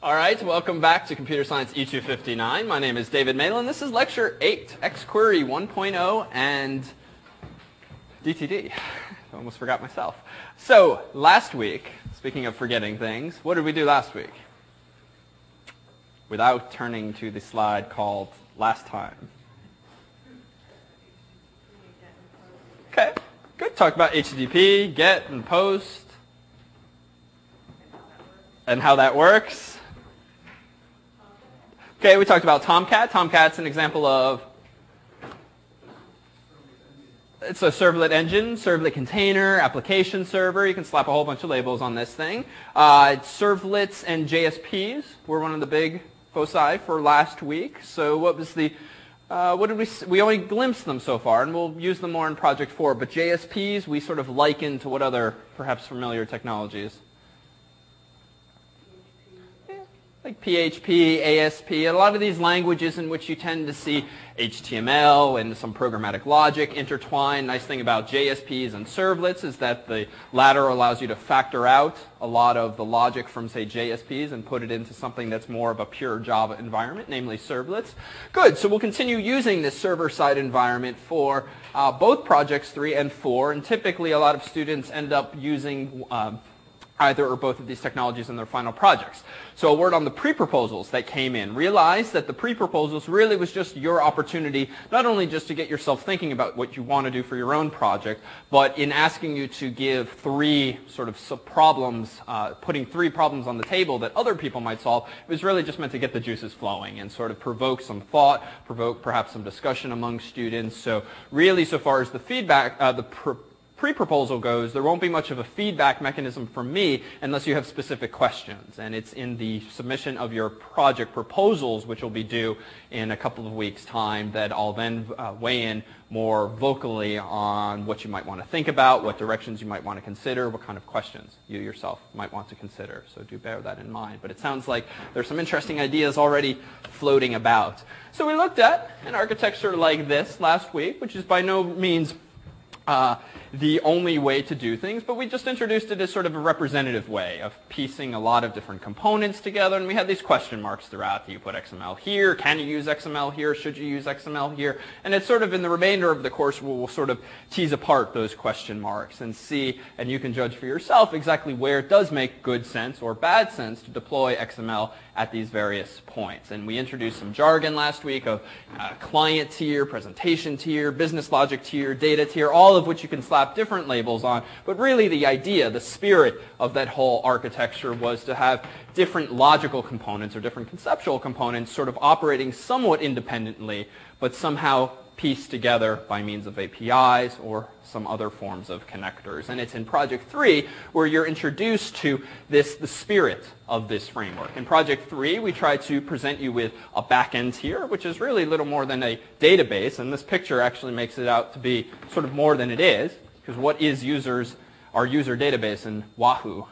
All right, welcome back to Computer Science E259. My name is David Malin. This is Lecture 8, XQuery 1.0 and DTD. I almost forgot myself. So, last week, speaking of forgetting things, what did we do last week? Without turning to the slide called Last Time. Okay, good. Talk about HTTP, GET, and POST, and how that works. Okay, we talked about Tomcat. Tomcat's an example of, it's a servlet engine, servlet container, application server. You can slap a whole bunch of labels on this thing. Servlets and JSPs were one of the big foci for last week. So what was the, what did we only glimpsed them so far, and we'll use them more in Project 4. But JSPs, we sort of liken to what other perhaps familiar technologies? Like PHP, ASP, a lot of these languages in which you tend to see HTML and some programmatic logic intertwined. Nice thing about JSPs and servlets is that the latter allows you to factor out a lot of the logic from, say, JSPs and put it into something that's more of a pure Java environment, namely servlets. Good, so we'll continue using this server-side environment for both Projects 3 and 4, and typically a lot of students end up using either or both of these technologies in their final projects. So a word on the pre-proposals that came in. Realize that the pre-proposals really was just your opportunity, not only just to get yourself thinking about what you want to do for your own project, but in asking you to give three sort of sub-problems, putting three problems on the table that other people might solve. It was really just meant to get the juices flowing and sort of provoke some thought, provoke perhaps some discussion among students. So really, so far as the feedback, pre-proposal goes, there won't be much of a feedback mechanism from me unless you have specific questions. And it's in the submission of your project proposals, which will be due in a couple of weeks' time, that I'll then weigh in more vocally on what you might want to think about, what directions you might want to consider, what kind of questions you yourself might want to consider. So do bear that in mind. But it sounds like there's some interesting ideas already floating about. So we looked at an architecture like this last week, which is by no means the only way to do things, but we just introduced it as sort of a representative way of piecing a lot of different components together, and we had these question marks throughout. Do you put XML here? Can you use XML here? Should you use XML here? And it's sort of in the remainder of the course we'll sort of tease apart those question marks and see, and you can judge for yourself exactly where it does make good sense or bad sense to deploy XML at these various points. And we introduced some jargon last week of client tier, presentation tier, business logic tier, data tier, all of which you can slap different labels on. But really the idea, the spirit of that whole architecture was to have different logical components or different conceptual components sort of operating somewhat independently, but somehow pieced together by means of APIs or some other forms of connectors. And it's in Project 3 where you're introduced to the spirit of this framework. In Project 3, we try to present you with a backend tier, which is really little more than a database. And this picture actually makes it out to be sort of more than it is, because what is our user database in Wahoo?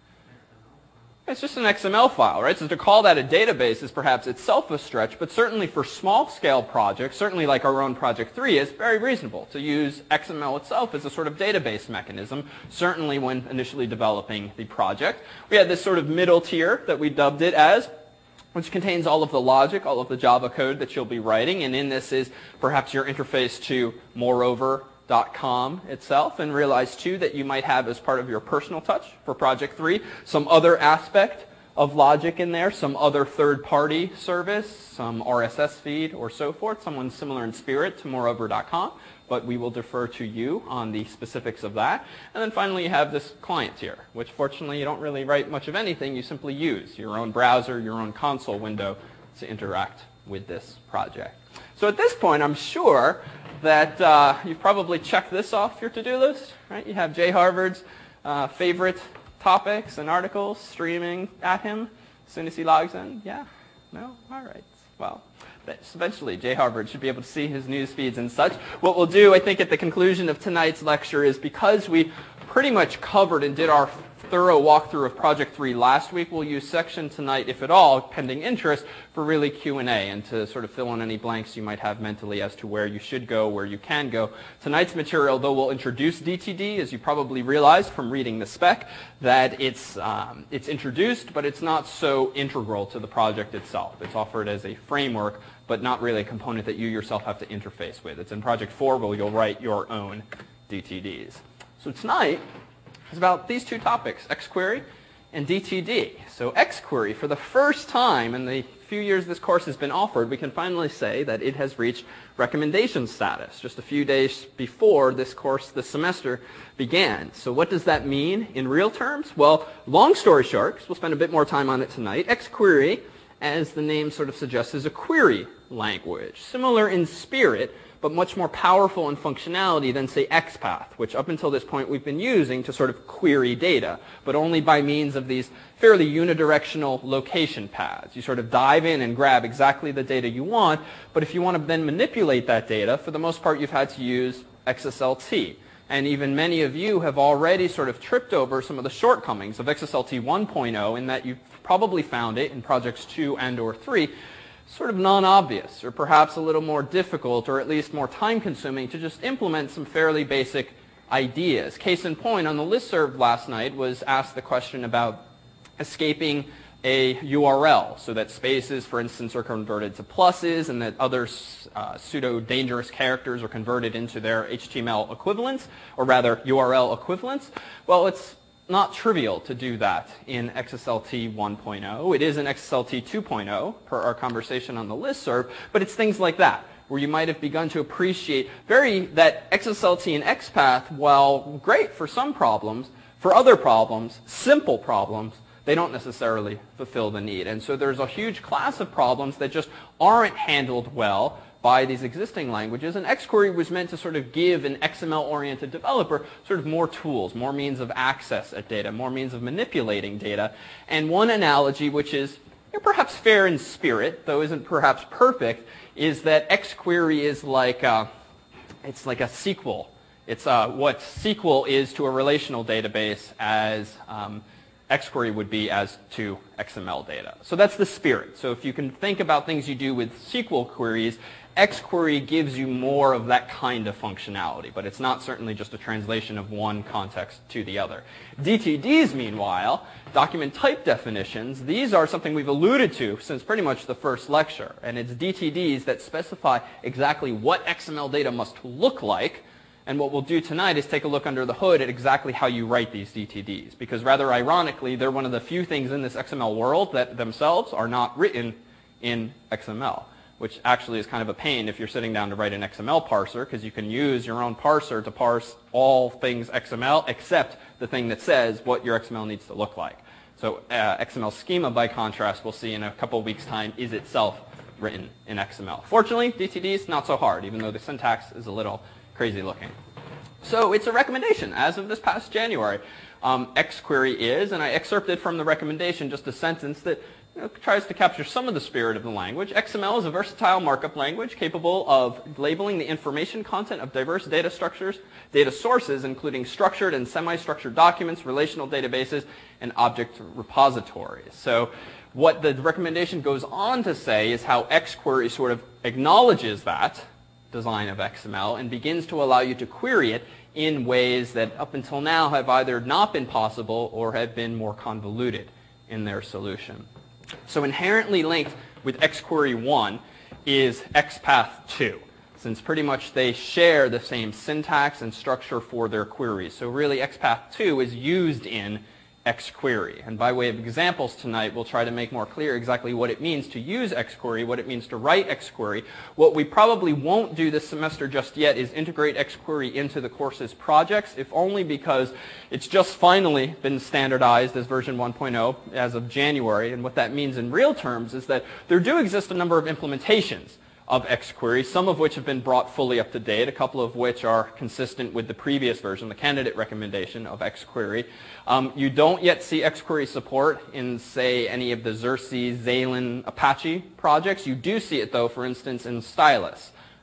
It's just an XML file, right? So to call that a database is perhaps itself a stretch, but certainly for small-scale projects, certainly like our own Project 3, it's very reasonable to use XML itself as a sort of database mechanism, certainly when initially developing the project. We had this sort of middle tier that we dubbed it as, which contains all of the logic, all of the Java code that you'll be writing, and in this is perhaps your interface to Moreover.com itself, and realize too that you might have as part of your personal touch for Project 3 some other aspect of logic in there, some other third-party service, some RSS feed or so forth, someone similar in spirit to Moreover.com, but we will defer to you on the specifics of that. And then finally you have this client tier, which fortunately you don't really write much of anything, you simply use your own browser, your own console window to interact with this project. So at this point I'm sure that you've probably checked this off your to-do list, right? You have Jay Harvard's favorite topics and articles streaming at him as soon as he logs in. Yeah? No? All right. Well, eventually Jay Harvard should be able to see his news feeds and such. What we'll do, I think, at the conclusion of tonight's lecture is, because we pretty much covered and did our thorough walkthrough of Project 3 last week. We'll use section tonight, if at all, pending interest, for really Q&A and to sort of fill in any blanks you might have mentally as to where you should go, where you can go. Tonight's material, though, will introduce DTD, as you probably realized from reading the spec, that it's introduced, but it's not so integral to the project itself. It's offered as a framework, but not really a component that you yourself have to interface with. It's in Project 4 where you'll write your own DTDs. So tonight is about these two topics, XQuery and DTD. So XQuery, for the first time in the few years this course has been offered, we can finally say that it has reached recommendation status just a few days before this course, this semester, began. So what does that mean in real terms? Well, long story short, 'cause we'll spend a bit more time on it tonight, XQuery, as the name sort of suggests, is a query language, similar in spirit, but much more powerful in functionality than, say, XPath, which up until this point we've been using to sort of query data, but only by means of these fairly unidirectional location paths. You sort of dive in and grab exactly the data you want, but if you want to then manipulate that data, for the most part you've had to use XSLT. And even many of you have already sort of tripped over some of the shortcomings of XSLT 1.0 in that you've probably found it in projects 2 and or 3 sort of non-obvious, or perhaps a little more difficult, or at least more time-consuming to just implement some fairly basic ideas. Case in point, on the listserv last night was asked the question about escaping a URL so that spaces, for instance, are converted to pluses and that other pseudo-dangerous characters are converted into their HTML equivalents, or rather URL equivalents. Well, it's not trivial to do that in XSLT 1.0. It is in XSLT 2.0 per our conversation on the listserv, but it's things like that where you might have begun to appreciate that XSLT and XPath, while great for some problems, for other problems, simple problems, they don't necessarily fulfill the need. And so there's a huge class of problems that just aren't handled well by these existing languages, and XQuery was meant to sort of give an XML-oriented developer sort of more tools, more means of access at data, more means of manipulating data. And one analogy, which is perhaps fair in spirit, though isn't perhaps perfect, is that XQuery is like it's like a SQL. It's what SQL is to a relational database as XQuery would be as to XML data. So that's the spirit. So if you can think about things you do with SQL queries, XQuery gives you more of that kind of functionality, but it's not certainly just a translation of one context to the other. DTDs, meanwhile, document type definitions, these are something we've alluded to since pretty much the first lecture, and it's DTDs that specify exactly what XML data must look like. And what we'll do tonight is take a look under the hood at exactly how you write these DTDs, because rather ironically, they're one of the few things in this XML world that themselves are not written in XML, which actually is kind of a pain if you're sitting down to write an XML parser, because you can use your own parser to parse all things XML except the thing that says what your XML needs to look like. So XML schema, by contrast, we'll see in a couple of weeks' time, is itself written in XML. Fortunately, DTDs, not so hard, even though the syntax is a little crazy looking. So it's a recommendation as of this past January. XQuery is, and I excerpted from the recommendation just a sentence that tries to capture some of the spirit of the language. XML is a versatile markup language capable of labeling the information content of diverse data structures, data sources, including structured and semi-structured documents, relational databases, and object repositories. So what the recommendation goes on to say is how XQuery sort of acknowledges that design of XML and begins to allow you to query it in ways that up until now have either not been possible or have been more convoluted in their solution. So inherently linked with XQuery 1 is XPath 2, since pretty much they share the same syntax and structure for their queries. So really XPath 2 is used in XQuery. And by way of examples tonight, we'll try to make more clear exactly what it means to use XQuery, what it means to write XQuery. What we probably won't do this semester just yet is integrate XQuery into the course's projects, if only because it's just finally been standardized as version 1.0 as of January. And what that means in real terms is that there do exist a number of implementations of XQuery, some of which have been brought fully up to date, a couple of which are consistent with the previous version, the candidate recommendation of XQuery. You don't yet see XQuery support in, say, any of the Xerces, Xamarin, Apache projects. You do see it, though, for instance, in Stylus,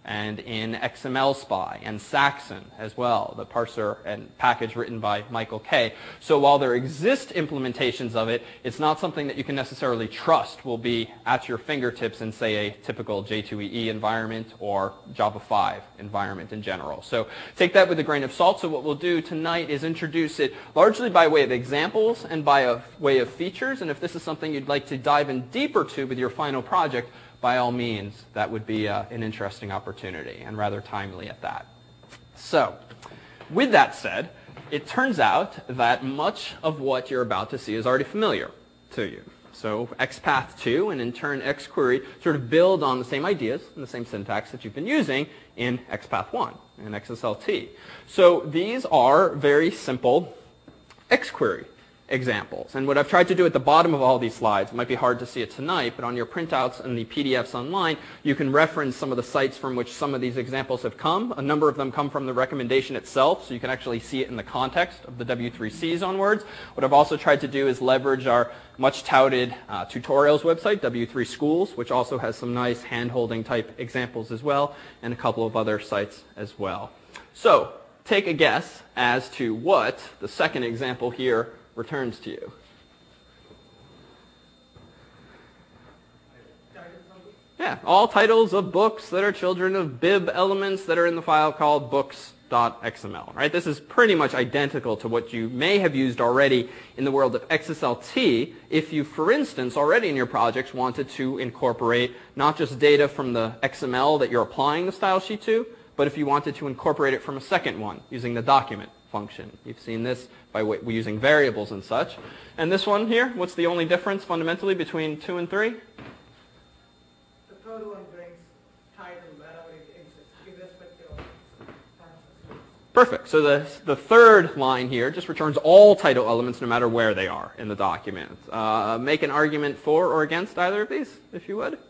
and in XML Spy and Saxon as well, the parser and package written by Michael Kay. So while there exist implementations of it, it's not something that you can necessarily trust will be at your fingertips in, say, a typical J2EE environment or Java 5 environment in general. So take that with a grain of salt. So what we'll do tonight is introduce it largely by way of examples and by a way of features. And if this is something you'd like to dive in deeper to with your final project, by all means, that would be an interesting opportunity, and rather timely at that. So, with that said, it turns out that much of what you're about to see is already familiar to you. So XPath2 and in turn XQuery sort of build on the same ideas and the same syntax that you've been using in XPath1 and XSLT. So these are very simple XQuery examples. And what I've tried to do at the bottom of all these slides, it might be hard to see it tonight, but on your printouts and the PDFs online, you can reference some of the sites from which some of these examples have come. A number of them come from the recommendation itself, so you can actually see it in the context of the W3C zone words. What I've also tried to do is leverage our much touted tutorials website, W3 Schools, which also has some nice hand-holding type examples as well, and a couple of other sites as well. So take a guess as to what the second example here returns to you. Yeah, all titles of books that are children of bib elements that are in the file called books.xml, right? This is pretty much identical to what you may have used already in the world of XSLT if you, for instance, already in your projects wanted to incorporate not just data from the XML that you're applying the style sheet to, but if you wanted to incorporate it from a second one using the document function. You've seen this by using variables and such. And this one here, what's the only difference fundamentally between 2 and 3? The third one brings title wherever it exists, irrespective of process. Perfect. So the third line here just returns all title elements no matter where they are in the document. Make an argument for or against either of these, if you would.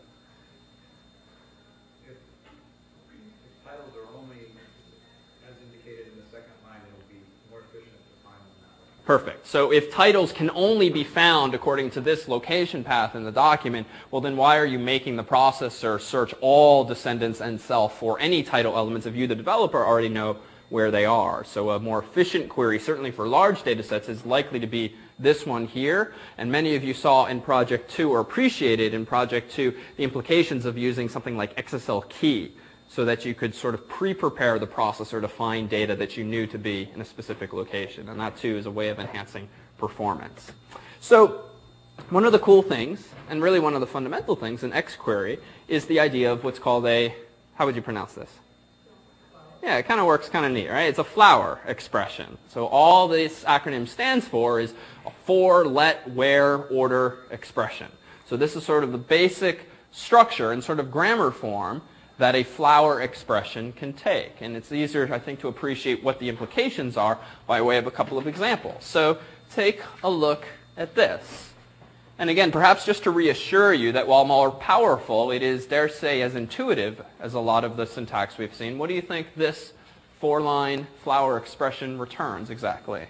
Perfect. So if titles can only be found according to this location path in the document, well then why are you making the processor search all descendants and self for any title elements if you, the developer, already know where they are? So a more efficient query, certainly for large data sets, is likely to be this one here. And many of you saw in Project 2 or appreciated in Project 2 the implications of using something like XSL key, so that you could sort of pre-prepare the processor to find data that you knew to be in a specific location. And that, too, is a way of enhancing performance. So one of the cool things, and really one of the fundamental things in XQuery, is the idea of what's called a, how would you pronounce this? Yeah, it kind of works kind of neat, right? It's a flower expression. So all this acronym stands for is a for, let, where, order expression. So this is sort of the basic structure and sort of grammar form that a flower expression can take. And it's easier, I think, to appreciate what the implications are by way of a couple of examples. So take a look at this. And again, perhaps just to reassure you that while more powerful, it is, dare say, as intuitive as a lot of the syntax we've seen. What do you think this four-line flower expression returns exactly?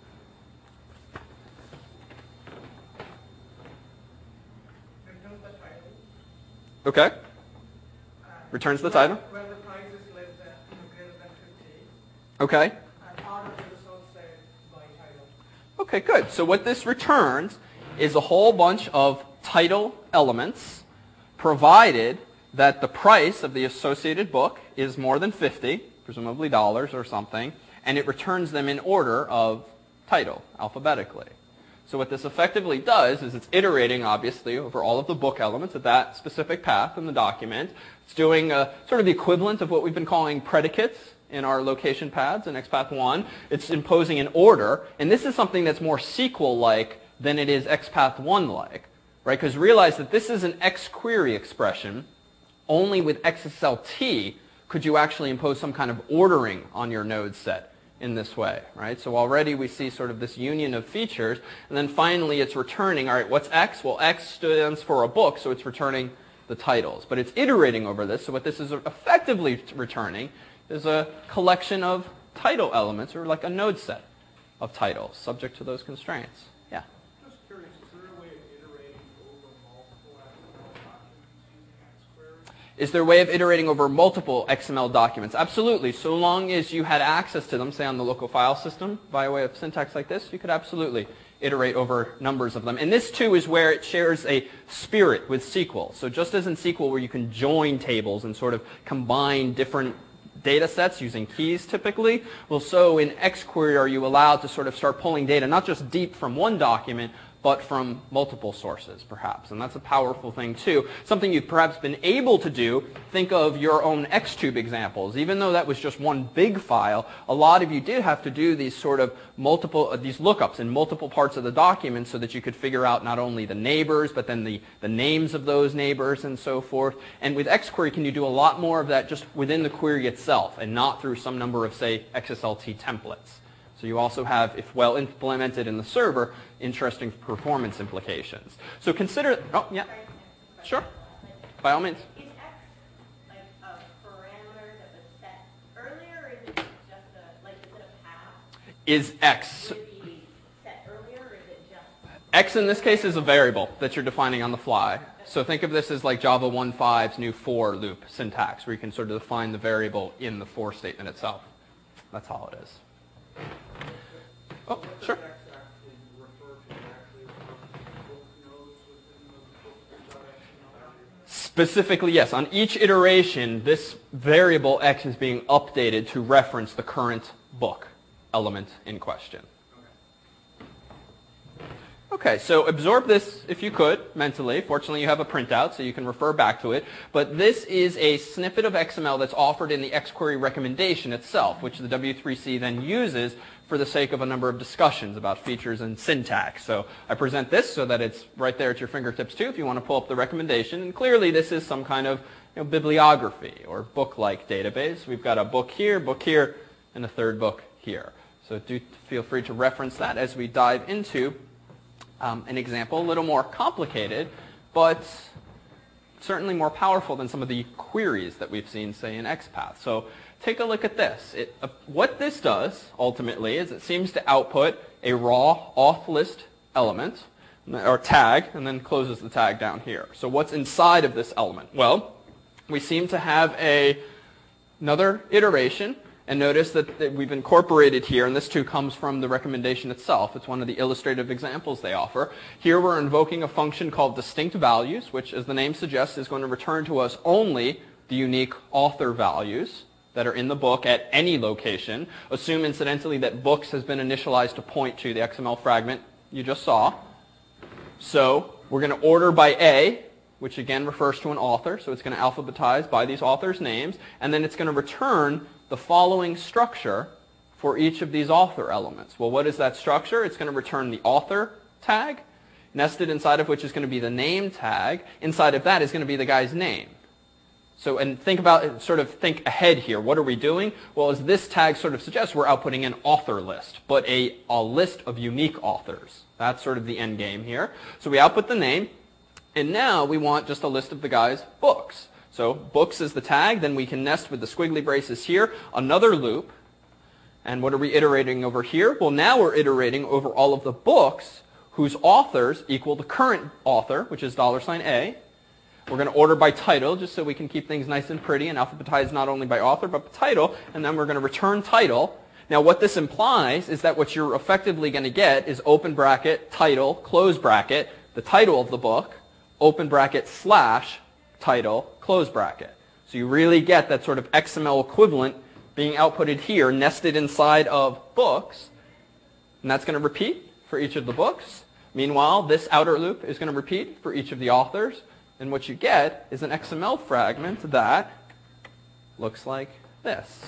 Okay. Returns the title. Where the price is less than, greater than 50. Okay. And order the result said by title. Okay, good. So what this returns is a whole bunch of title elements, provided that the price of the associated book is more than 50, presumably dollars or something, and it returns them in order of title, alphabetically. So what this effectively does is it's iterating, obviously, over all of the book elements at that specific path in the document. It's doing sort of the equivalent of what we've been calling predicates in our location paths in XPath1. It's imposing an order, and this is something that's more SQL-like than it is XPath1-like, right? Because realize that this is an XQuery expression. Only with XSLT could you actually impose some kind of ordering on your node set in this way, right? So already we see sort of this union of features, and then finally it's returning, all right, what's X? Well, X stands for a book, so it's returning the titles. But it's iterating over this, so what this is effectively returning is a collection of title elements, or like a node set of titles, subject to those constraints. Yeah? Just curious, is there a way of iterating over multiple XML documents using XQuery? Is there a way of iterating over multiple XML documents? Absolutely. So long as you had access to them, say on the local file system, by way of syntax like this, you could absolutely iterate over numbers of them. And this, too, is where it shares a spirit with SQL. So just as in SQL, where you can join tables and sort of combine different data sets using keys typically, well, so in XQuery are you allowed to sort of start pulling data not just deep from one document, but from multiple sources, perhaps. And that's a powerful thing, too. Something you've perhaps been able to do, think of your own Xtube examples. Even though that was just one big file, a lot of you did have to do these sort of these lookups in multiple parts of the document so that you could figure out not only the neighbors, but then the names of those neighbors and so forth. And with XQuery, can you do a lot more of that just within the query itself and not through some number of, say, XSLT templates? So you also have, if well implemented in the server, interesting performance implications. So consider, oh yeah, sure, by all means. Is X like a parameter that was set earlier, or is it just is it a path? Is X. Would it be set earlier, or is it just? X in this case is a variable that you're defining on the fly. So think of this as like Java 1.5's new for loop syntax, where you can sort of define the variable in the for statement itself. That's all it is. Oh, sure. Specifically, yes. On each iteration, this variable X is being updated to reference the current book element in question. Okay, so absorb this if you could mentally. Fortunately, you have a printout, so you can refer back to it. But this is a snippet of XML that's offered in the XQuery recommendation itself, which the W3C then uses for the sake of a number of discussions about features and syntax. So I present this so that it's right there at your fingertips too if you want to pull up the recommendation. And clearly this is some kind of bibliography or book-like database. We've got a book here, and a third book here. So do feel free to reference that as we dive into an example, a little more complicated, but certainly more powerful than some of the queries that we've seen, say, in XPath. So take a look at this. What this does, ultimately, is it seems to output a raw auth list element, or tag, and then closes the tag down here. So what's inside of this element? Well, we seem to have another iteration. And notice that we've incorporated here, and this too comes from the recommendation itself. It's one of the illustrative examples they offer. Here we're invoking a function called distinct values, which, as the name suggests, is going to return to us only the unique author values that are in the book at any location. Assume, incidentally, that books has been initialized to point to the XML fragment you just saw. So we're going to order by A, which again refers to an author. So it's going to alphabetize by these authors' names. And then it's going to return the following structure for each of these author elements. Well, what is that structure? It's going to return the author tag, nested inside of which is going to be the name tag. Inside of that is going to be the guy's name. So, and think ahead here. What are we doing? Well, as this tag sort of suggests, we're outputting an author list, but a list of unique authors. That's sort of the end game here. So we output the name, and now we want just a list of the guy's books. So books is the tag, then we can nest with the squiggly braces here, another loop. And what are we iterating over here? Well, now we're iterating over all of the books whose authors equal the current author, which is $A. We're going to order by title, just so we can keep things nice and pretty and alphabetize not only by author, but by title. And then we're going to return title. Now, what this implies is that what you're effectively going to get is open bracket, title, close bracket, the title of the book, open bracket, slash, title, close bracket. So you really get that sort of XML equivalent being outputted here, nested inside of books. And that's going to repeat for each of the books. Meanwhile, this outer loop is going to repeat for each of the authors. And what you get is an XML fragment that looks like this.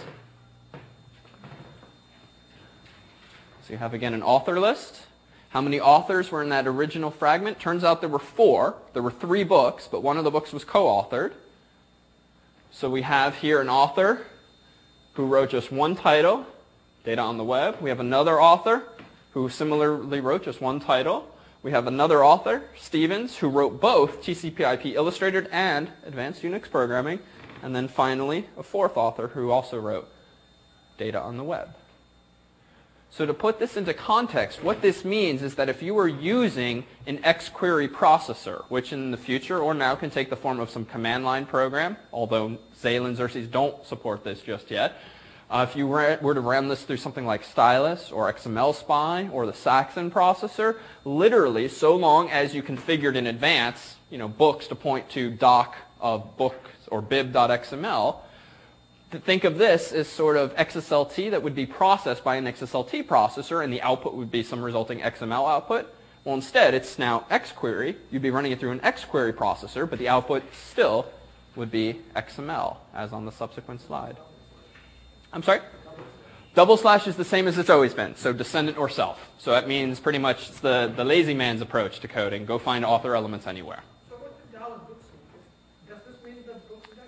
So you have, again, an author list. How many authors were in that original fragment? Turns out there were 4. There were 3 books, but one of the books was co-authored. So we have here an author who wrote just one title, Data on the Web. We have another author who similarly wrote just one title. We have another author, Stevens, who wrote both TCP/IP Illustrated and Advanced Unix Programming. And then finally, a 4th author who also wrote Data on the Web. So to put this into context, what this means is that if you were using an xQuery processor, which in the future or now can take the form of some command line program, although Xamarin Xerces don't support this just yet, if you were to run this through something like Stylus or XML Spy or the Saxon processor, literally, so long as you configured in advance, books to point to doc of books or bib.xml, to think of this as sort of XSLT that would be processed by an XSLT processor, and the output would be some resulting XML output. Well, instead, it's now xQuery. You'd be running it through an xQuery processor, but the output still would be XML, as on the subsequent slide. I'm sorry? Double slash is the same as it's always been, so descendant or self. So that means pretty much it's the lazy man's approach to coding. Go find author elements anywhere. So what the dollar books mean? Does this mean that books are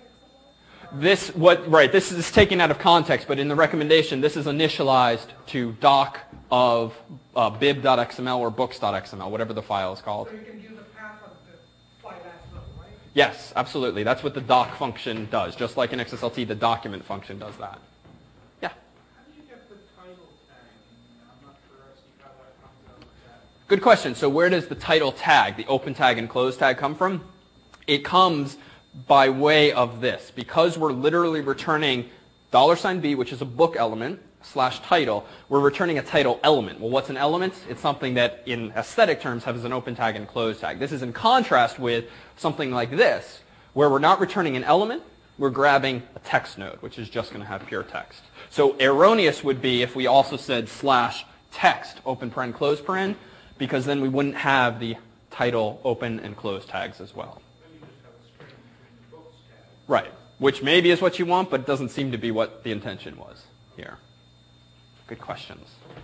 This is taken out of context, but in the recommendation, this is initialized to doc of bib.xml or books.xml, whatever the file is called. So you can use the path of the file as well, right? Yes, absolutely. That's what the doc function does. Just like in XSLT, the document function does that. Yeah? How do you get the title tag? I'm not sure I see how that comes out of that. Good question. So where does the title tag, the open tag and close tag, come from? It comes by way of this. Because we're literally returning $B, which is a book element, /title, we're returning a title element. Well, what's an element? It's something that in aesthetic terms has an open tag and close tag. This is in contrast with something like this, where we're not returning an element, we're grabbing a text node, which is just going to have pure text. So erroneous would be if we also said /text, open paren, close paren, because then we wouldn't have the title open and close tags as well. Right, which maybe is what you want, but it doesn't seem to be what the intention was here. Good questions.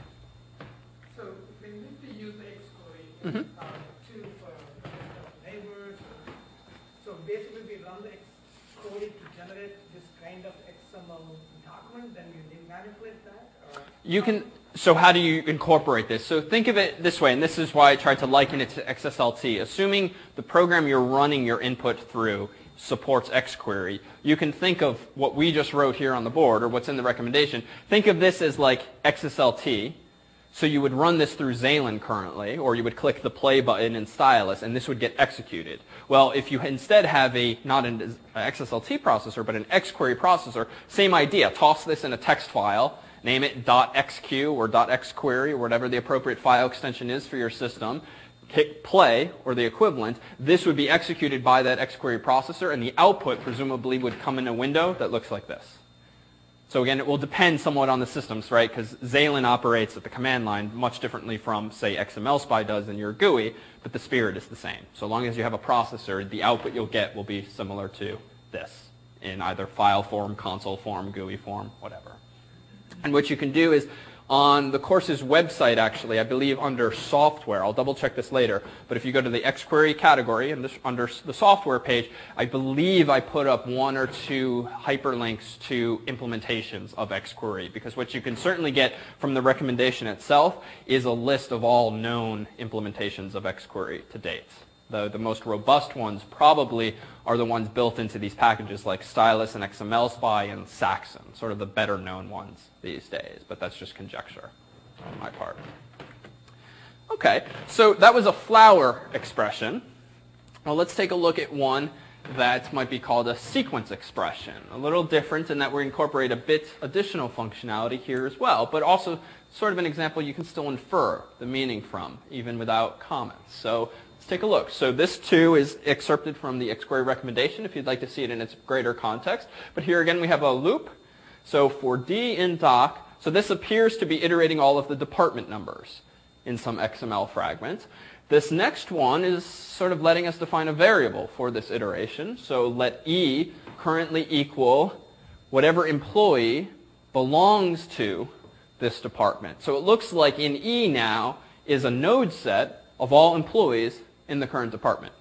So we need to use xQuery Mm-hmm. to for neighbors. So basically we run the xQuery to generate this kind of XML document, then you manipulate that? Or? So how do you incorporate this? So think of it this way, and this is why I tried to liken it to XSLT. Assuming the program you're running your input through supports xQuery, you can think of what we just wrote here on the board, or what's in the recommendation. Think of this as like XSLT. So you would run this through Xamarin currently, or you would click the play button in Stylus, and this would get executed. Well, if you instead have not an XSLT processor, but an xQuery processor, same idea. Toss this in a text file, name it .xq or .xquery, or whatever the appropriate file extension is for your system. Hit play, or the equivalent. This would be executed by that xQuery processor, and the output presumably would come in a window that looks like this. So again, it will depend somewhat on the systems, right? Because Xamarin operates at the command line much differently from, say, XML Spy does in your GUI, but the spirit is the same. So long as you have a processor, the output you'll get will be similar to this in either file form, console form, GUI form, whatever. And what you can do is, on the course's website, actually, I believe under software, I'll double check this later, but if you go to the xQuery category and under the software page, I believe I put up 1 or 2 hyperlinks to implementations of xQuery, because what you can certainly get from the recommendation itself is a list of all known implementations of xQuery to date. The most robust ones probably are the ones built into these packages like Stylus and XML Spy and Saxon, sort of the better known ones these days, but that's just conjecture on my part. Okay, so that was a flower expression. Well, let's take a look at one that might be called a sequence expression. A little different in that we incorporate a bit additional functionality here as well, but also sort of an example you can still infer the meaning from, even without comments. So let's take a look. So this too is excerpted from the xQuery recommendation if you'd like to see it in its greater context. But here again we have a loop. So for D in doc, so this appears to be iterating all of the department numbers in some XML fragment. This next one is sort of letting us define a variable for this iteration. So let E currently equal whatever employee belongs to this department. So it looks like in E now is a node set of all employees in the current department.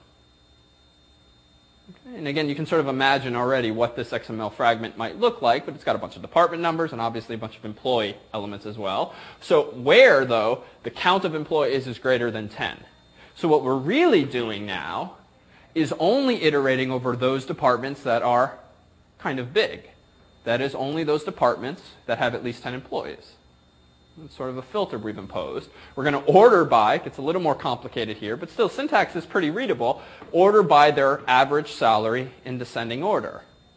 Okay, and again, you can sort of imagine already what this XML fragment might look like, but it's got a bunch of department numbers and obviously a bunch of employee elements as well. So where, though, the count of employees is greater than 10. So what we're really doing now is only iterating over those departments that are kind of big. That is, only those departments that have at least 10 employees. It's sort of a filter we've imposed. We're going to order by, it gets a little more complicated here, but still syntax is pretty readable, order by their average salary in descending order.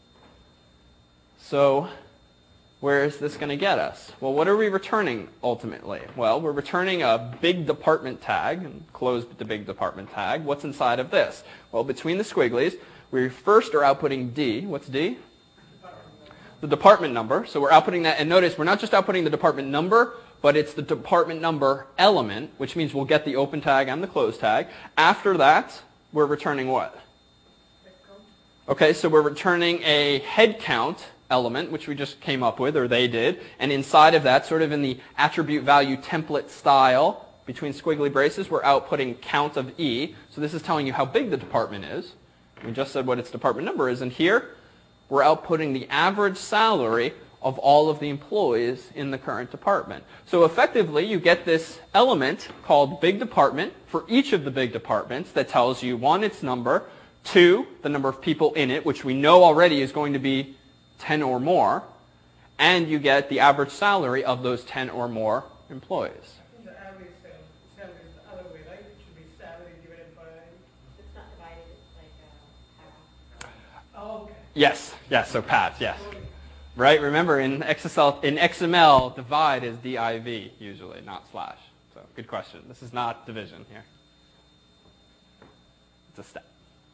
So where is this going to get us? Well, what are we returning ultimately? Well, we're returning a big department tag, and close the big department tag. What's inside of this? Well, between the squigglies, we first are outputting D. What's D? The department number. So we're outputting that. And notice, we're not just outputting the department number, but it's the department number element, which means we'll get the open tag and the close tag. After that, we're returning what? Okay, so we're returning a head count element, which we just came up with, or they did. And inside of that, sort of in the attribute value template style, between squiggly braces, we're outputting count of E. So this is telling you how big the department is. We just said what its department number is. And here, we're outputting the average salary of all of the employees in the current department. So effectively, you get this element called big department for each of the big departments that tells you, 1, its number, 2, the number of people in it, which we know already is going to be 10 or more, and you get the average salary of those 10 or more employees. I think the average salary is the other way, right? It should be salary divided by... It's not divided, it's like a Oh, okay. Yes, so paths, yes. Right, remember in XML, divide is div usually, not slash. So good question. This is not division here. It's a step.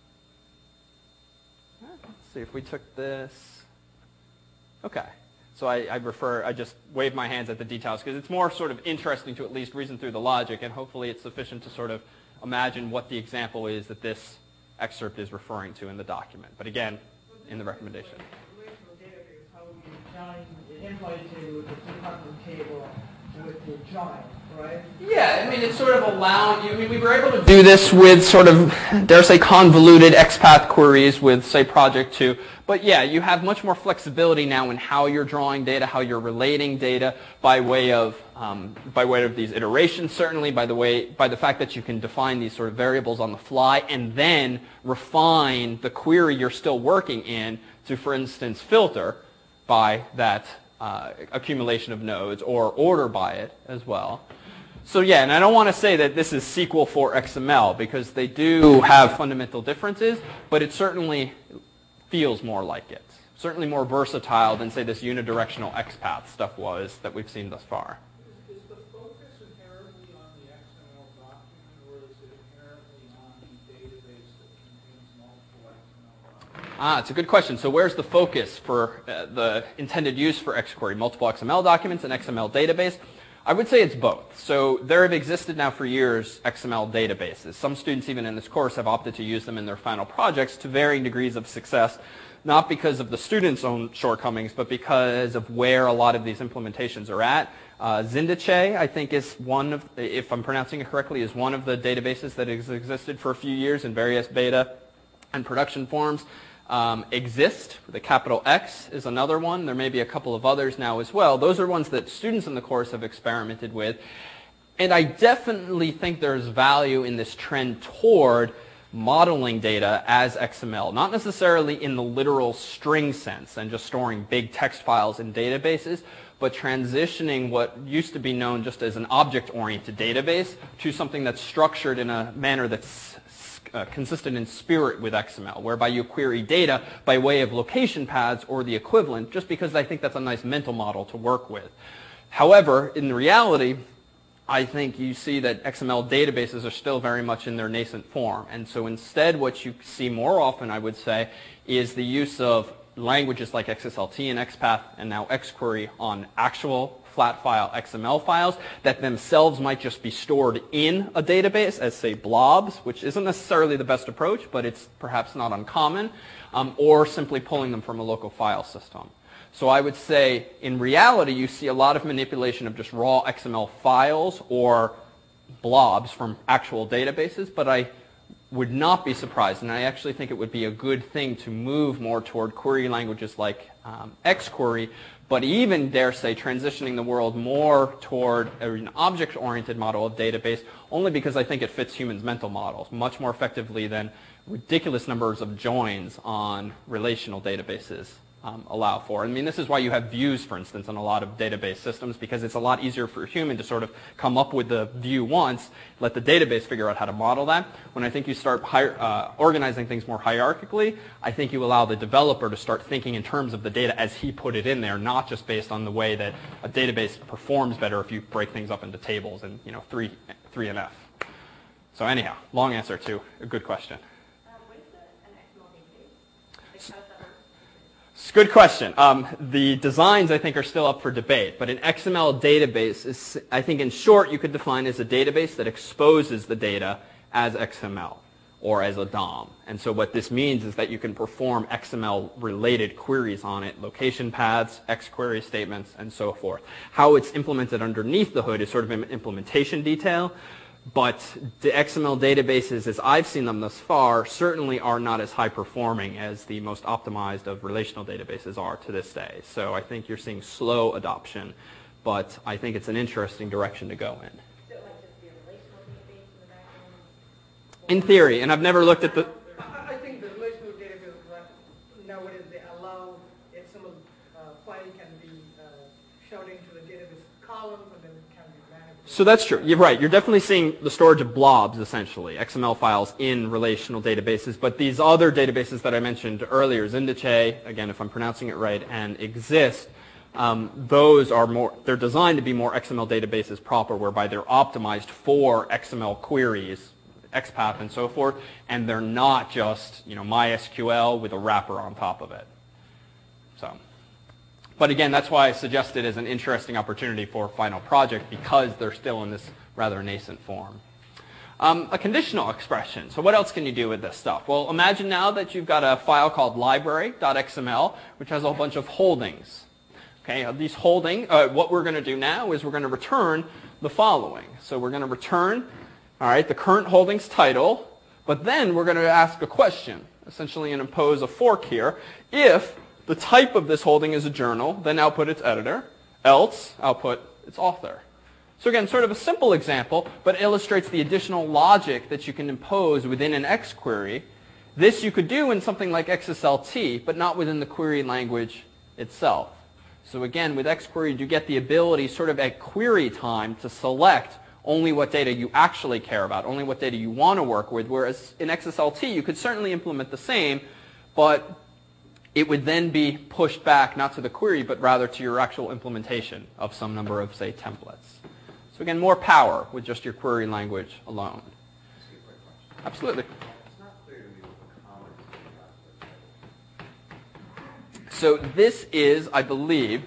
Let's see if we took this. Okay. So I just wave my hands at the details because it's more sort of interesting to at least reason through the logic, and hopefully it's sufficient to sort of imagine what the example is that this excerpt is referring to in the document. But again, in the recommendation. Relational database, how you join the employee table with the department table with the join, right? Yeah, I mean, it's sort of allowing you, I mean, we were able to do this with sort of, dare say, convoluted XPath queries with, say, Project 2. But yeah, you have much more flexibility now in how you're drawing data, how you're relating data by way of these iterations, certainly, by the fact that you can define these sort of variables on the fly and then refine the query you're still working in to, for instance, filter by that accumulation of nodes or order by it as well. So yeah, and I don't want to say that this is SQL for XML because they do have fundamental differences, but it certainly feels more like it. Certainly more versatile than, say, this unidirectional XPath stuff was that we've seen thus far. Is the focus inherently on the XML document, or is it inherently on the database that contains multiple XML documents? It's a good question. So where's the focus for the intended use for XQuery? Multiple XML documents and XML database? I would say it's both. So there have existed now for years XML databases. Some students even in this course have opted to use them in their final projects to varying degrees of success, not because of the students' own shortcomings, but because of where a lot of these implementations are at. Zindache, I think, is one of, if I'm pronouncing it correctly, is one of the databases that has existed for a few years in various beta and production forms. Exist, with a capital X, is another one. There may be a couple of others now as well. Those are ones that students in the course have experimented with. And I definitely think there's value in this trend toward modeling data as XML, not necessarily in the literal string sense and just storing big text files in databases, but transitioning what used to be known just as an object-oriented database to something that's structured in a manner that's consistent in spirit with XML, whereby you query data by way of location paths or the equivalent, just because I think that's a nice mental model to work with. However, in reality, I think you see that XML databases are still very much in their nascent form. And so instead what you see more often, I would say, is the use of languages like XSLT and XPath and now XQuery on actual flat file XML files that themselves might just be stored in a database as, say, blobs, which isn't necessarily the best approach, but it's perhaps not uncommon, or simply pulling them from a local file system. So I would say, in reality, you see a lot of manipulation of just raw XML files or blobs from actual databases, but I would not be surprised, and I actually think it would be a good thing to move more toward query languages like XQuery, but even, dare say, transitioning the world more toward an object-oriented model of database, only because I think it fits humans' mental models much more effectively than ridiculous numbers of joins on relational databases allow for. I mean, this is why you have views, for instance, in a lot of database systems, because it's a lot easier for a human to sort of come up with the view once, let the database figure out how to model that. When I think you start organizing things more hierarchically, I think you allow the developer to start thinking in terms of the data as he put it in there, not just based on the way that a database performs better if you break things up into tables and 3NF. So anyhow, long answer to a good question. What is an XML database? Like, how does that work? It's a good question. The designs, I think, are still up for debate. But an XML database is, I think, in short, you could define as a database that exposes the data as XML or as a DOM. And so what this means is that you can perform XML-related queries on it, location paths, XQuery statements, and so forth. How it's implemented underneath the hood is sort of an implementation detail. But the XML databases, as I've seen them thus far, certainly are not as high performing as the most optimized of relational databases are to this day. So I think you're seeing slow adoption, but I think it's an interesting direction to go in. So it might just be a relational database in the back end? In theory, and I've never looked at the... I think the relational database, nowadays they allow XML file can be showed into the database columns and then it can be managed. So that's true. You're right. You're definitely seeing the storage of blobs, essentially, XML files in relational databases. But these other databases that I mentioned earlier, Zindache, again, if I'm pronouncing it right, and Exist, those are more, they're designed to be more XML databases proper, whereby they're optimized for XML queries, XPath and so forth, and they're not just, MySQL with a wrapper on top of it. So. But again, that's why I suggest it as an interesting opportunity for final project, because they're still in this rather nascent form. A conditional expression. So what else can you do with this stuff? Well, imagine now that you've got a file called library.xml, which has a whole bunch of holdings. Okay, these holding, what we're going to do now is we're going to return the following. So we're going to return, all right, the current holdings title, but then we're going to ask a question, essentially, and impose a fork here. If the type of this holding is a journal, then output its editor, else output its author. So again, sort of a simple example, but illustrates the additional logic that you can impose within an XQuery. This you could do in something like XSLT, but not within the query language itself. So again, with XQuery, you get the ability sort of at query time to select only what data you actually care about, only what data you want to work with, whereas in XSLT, you could certainly implement the same, but it would then be pushed back not to the query, but rather to your actual implementation of some number of, say, templates. So again, more power with just your query language alone. Absolutely. It's not clear to me what the comments. So this is, I believe,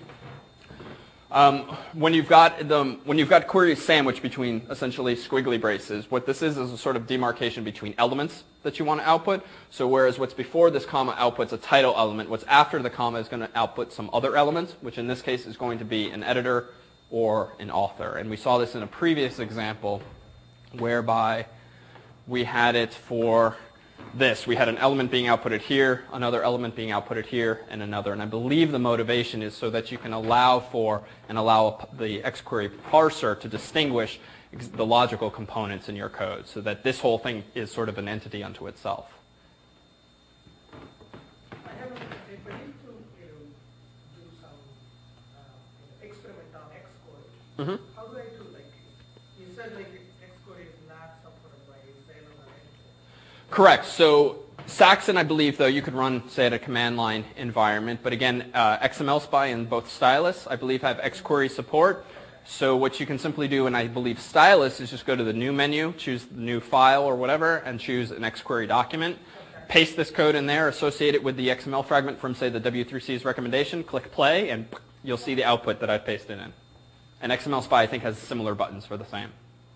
when you've got queries sandwiched between essentially squiggly braces, what this is a sort of demarcation between elements that you want to output. So whereas what's before this comma outputs a title element, what's after the comma is going to output some other element, which in this case is going to be an editor or an author. And we saw this in a previous example whereby we had it for this. We had an element being outputted here, another element being outputted here, and another. And I believe the motivation is so that you can allow the XQuery parser to distinguish the logical components in your code, so that this whole thing is sort of an entity unto itself. I have a question. If I need to do some experiment on Xcode, how do I do, like, you said like Xcode is not supported by Salem or anything. Correct. So Saxon, I believe, though, you could run, say, at a command line environment. But again, XMLSpy and both Stylus, I believe, have XQuery support. So what you can simply do, and I believe Stylus, is just go to the new menu, choose the new file or whatever, and choose an XQuery document. Paste this code in there, associate it with the XML fragment from, say, the W3C's recommendation, click play, and you'll see the output that I've pasted in. And XMLSpy, I think, has similar buttons for the same.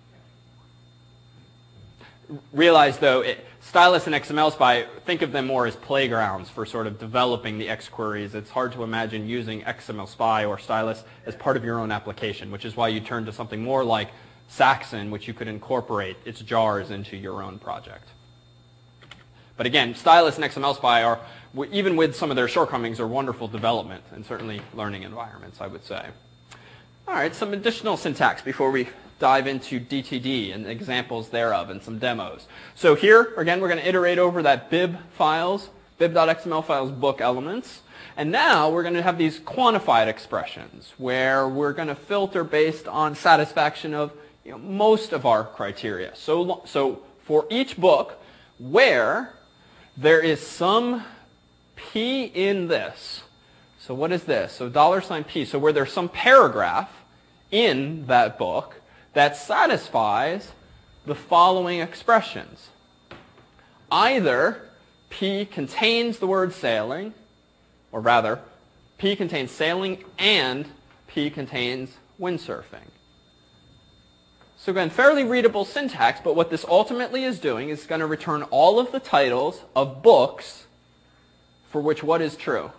Realize, though, Stylus and XMLSpy, think of them more as playgrounds for sort of developing the XQueries. It's hard to imagine using XMLSpy or Stylus as part of your own application, which is why you turn to something more like Saxon, which you could incorporate its jars into your own project. But again, Stylus and XMLSpy are, even with some of their shortcomings, are wonderful development and certainly learning environments, I would say. All right, some additional syntax before we dive into DTD and examples thereof and some demos. So here, again, we're going to iterate over that bib files Bib.xml files book elements. And now we're going to have these quantified expressions where we're going to filter based on satisfaction of most of our criteria. So for each book where there is some P in this. So what is this? So $P. So where there's some paragraph in that book that satisfies the following expressions. Either P contains the word sailing, or rather, P contains sailing and P contains windsurfing. So again, fairly readable syntax, but what this ultimately is doing is going to return all of the titles of books for which what is true?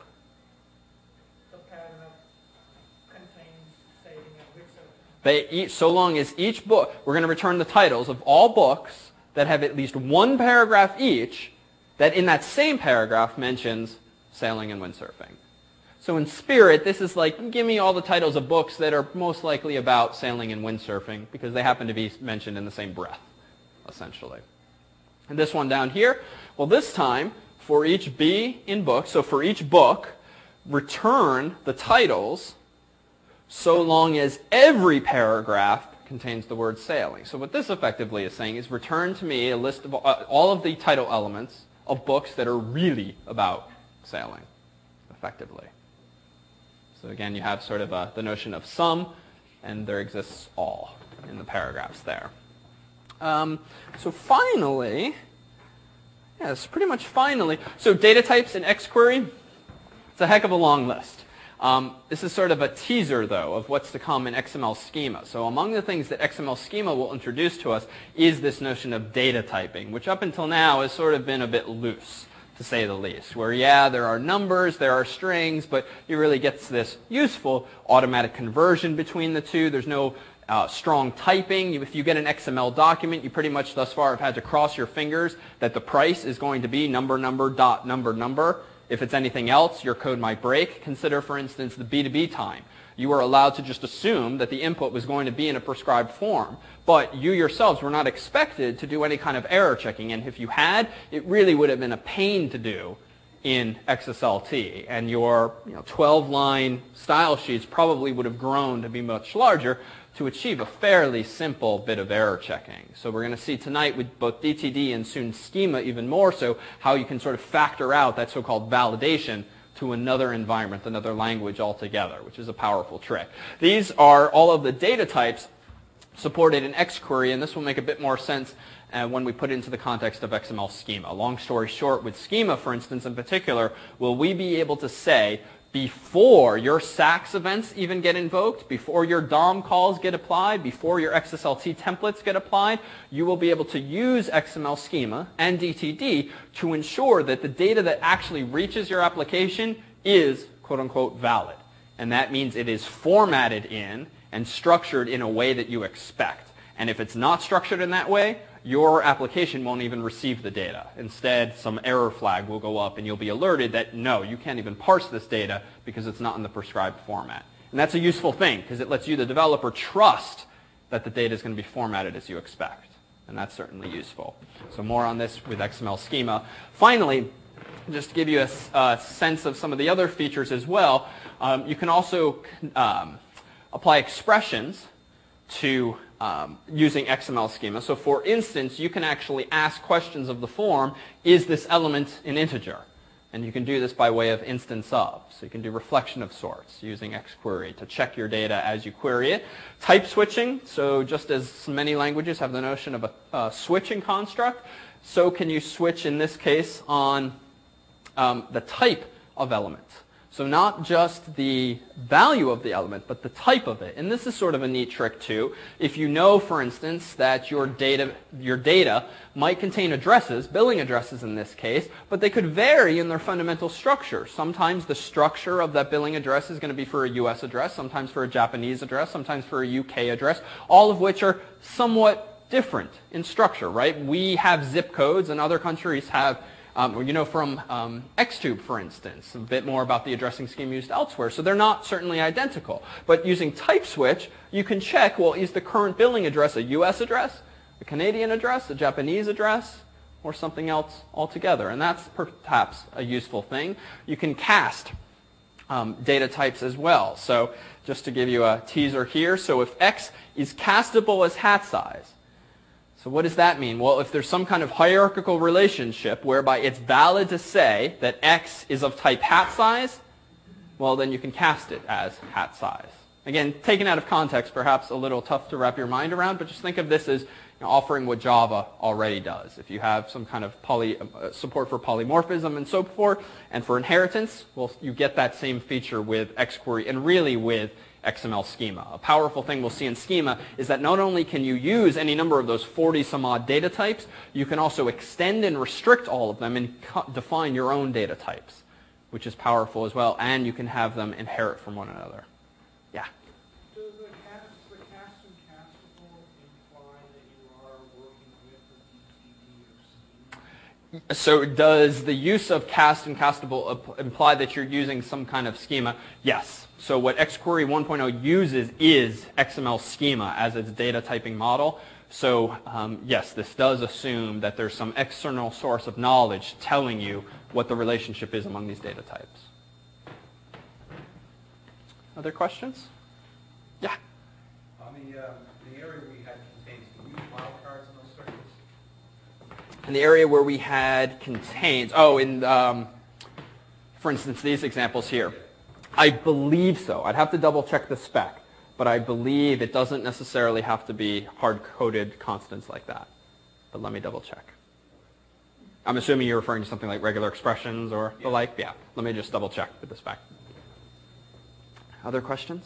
The paragraph contains sailing and windsurfing. So long as each book, we're going to return the titles of all books that have at least one paragraph each that in that same paragraph mentions sailing and windsurfing. So in spirit, this is like, give me all the titles of books that are most likely about sailing and windsurfing because they happen to be mentioned in the same breath, essentially. And this one down here, well, this time, for each B in book, so for each book, return the titles so long as every paragraph contains the word sailing. So what this effectively is saying is return to me a list of all of the title elements of books that are really about sailing, effectively. So again, you have sort of the notion of some, and there exists all in the paragraphs there. So finally, yes, pretty much finally, so data types in XQuery, it's a heck of a long list. This is sort of a teaser, though, of what's to come in XML schema. So among the things that XML schema will introduce to us is this notion of data typing, which up until now has sort of been a bit loose, to say the least, where, yeah, there are numbers, there are strings, but you really get this useful automatic conversion between the two. There's no strong typing. If you get an XML document, you pretty much thus far have had to cross your fingers that the price is going to be number, dot, number. If it's anything else, your code might break. Consider, for instance, the B2B time. You were allowed to just assume that the input was going to be in a prescribed form, but you yourselves were not expected to do any kind of error checking. And if you had, it really would have been a pain to do in XSLT. And your 12-line style sheets probably would have grown to be much larger to achieve a fairly simple bit of error checking. So we're going to see tonight with both DTD and soon schema even more so how you can sort of factor out that so-called validation to another environment, another language altogether, which is a powerful trick. These are all of the data types supported in XQuery, and this will make a bit more sense when we put it into the context of XML schema. Long story short, with schema, for instance, in particular, will we be able to say, before your SACS events even get invoked, before your DOM calls get applied, before your XSLT templates get applied, you will be able to use XML schema and DTD to ensure that the data that actually reaches your application is, quote unquote, valid. And that means it is formatted in and structured in a way that you expect. And if it's not structured in that way, your application won't even receive the data. Instead, some error flag will go up and you'll be alerted that no, you can't even parse this data because it's not in the prescribed format. And that's a useful thing because it lets you, the developer, trust that the data is going to be formatted as you expect. And that's certainly useful. So more on this with XML schema. Finally, just to give you a sense of some of the other features as well, you can also apply expressions to using XML schema. So for instance, you can actually ask questions of the form, is this element an integer? And you can do this by way of instance of. So you can do reflection of sorts using XQuery to check your data as you query it. Type switching, so just as many languages have the notion of a switching construct, so can you switch in this case on the type of element. So not just the value of the element, but the type of it. And this is sort of a neat trick too. If you know, for instance, that your data might contain addresses, billing addresses in this case, but they could vary in their fundamental structure. Sometimes the structure of that billing address is going to be for a US address, sometimes for a Japanese address, sometimes for a UK address, all of which are somewhat different in structure, right? We have zip codes and other countries have from Xtube, for instance, a bit more about the addressing scheme used elsewhere. So they're not certainly identical. But using type switch, you can check, well, is the current billing address a US address, a Canadian address, a Japanese address, or something else altogether. And that's perhaps a useful thing. You can cast data types as well. So just to give you a teaser here, so if X is castable as hat size, so what does that mean? Well, if there's some kind of hierarchical relationship whereby it's valid to say that X is of type hat size, well, then you can cast it as hat size. Again, taken out of context, perhaps a little tough to wrap your mind around, but just think of this as offering what Java already does. If you have some kind of support for polymorphism and so forth, and for inheritance, well, you get that same feature with XQuery and really with XML schema. A powerful thing we'll see in schema is that not only can you use any number of those 40 some odd data types, you can also extend and restrict all of them and define your own data types, which is powerful as well, and you can have them inherit from one another. Yeah? Does the cast and castable imply that you are working with the DTD or schema? So does the use of cast and castable imply that you're using some kind of schema? Yes. So what XQuery 1.0 uses is XML schema as its data typing model. So yes, this does assume that there's some external source of knowledge telling you what the relationship is among these data types. Other questions? Yeah? On the area we had contains, can you use wildcards in those circuits? In the area where we had contains, for instance, these examples here. I believe so. I'd have to double check the spec, but I believe it doesn't necessarily have to be hard-coded constants like that. But let me double check. I'm assuming you're referring to something like regular expressions or the like. Yeah, let me just double check with the spec. Other questions?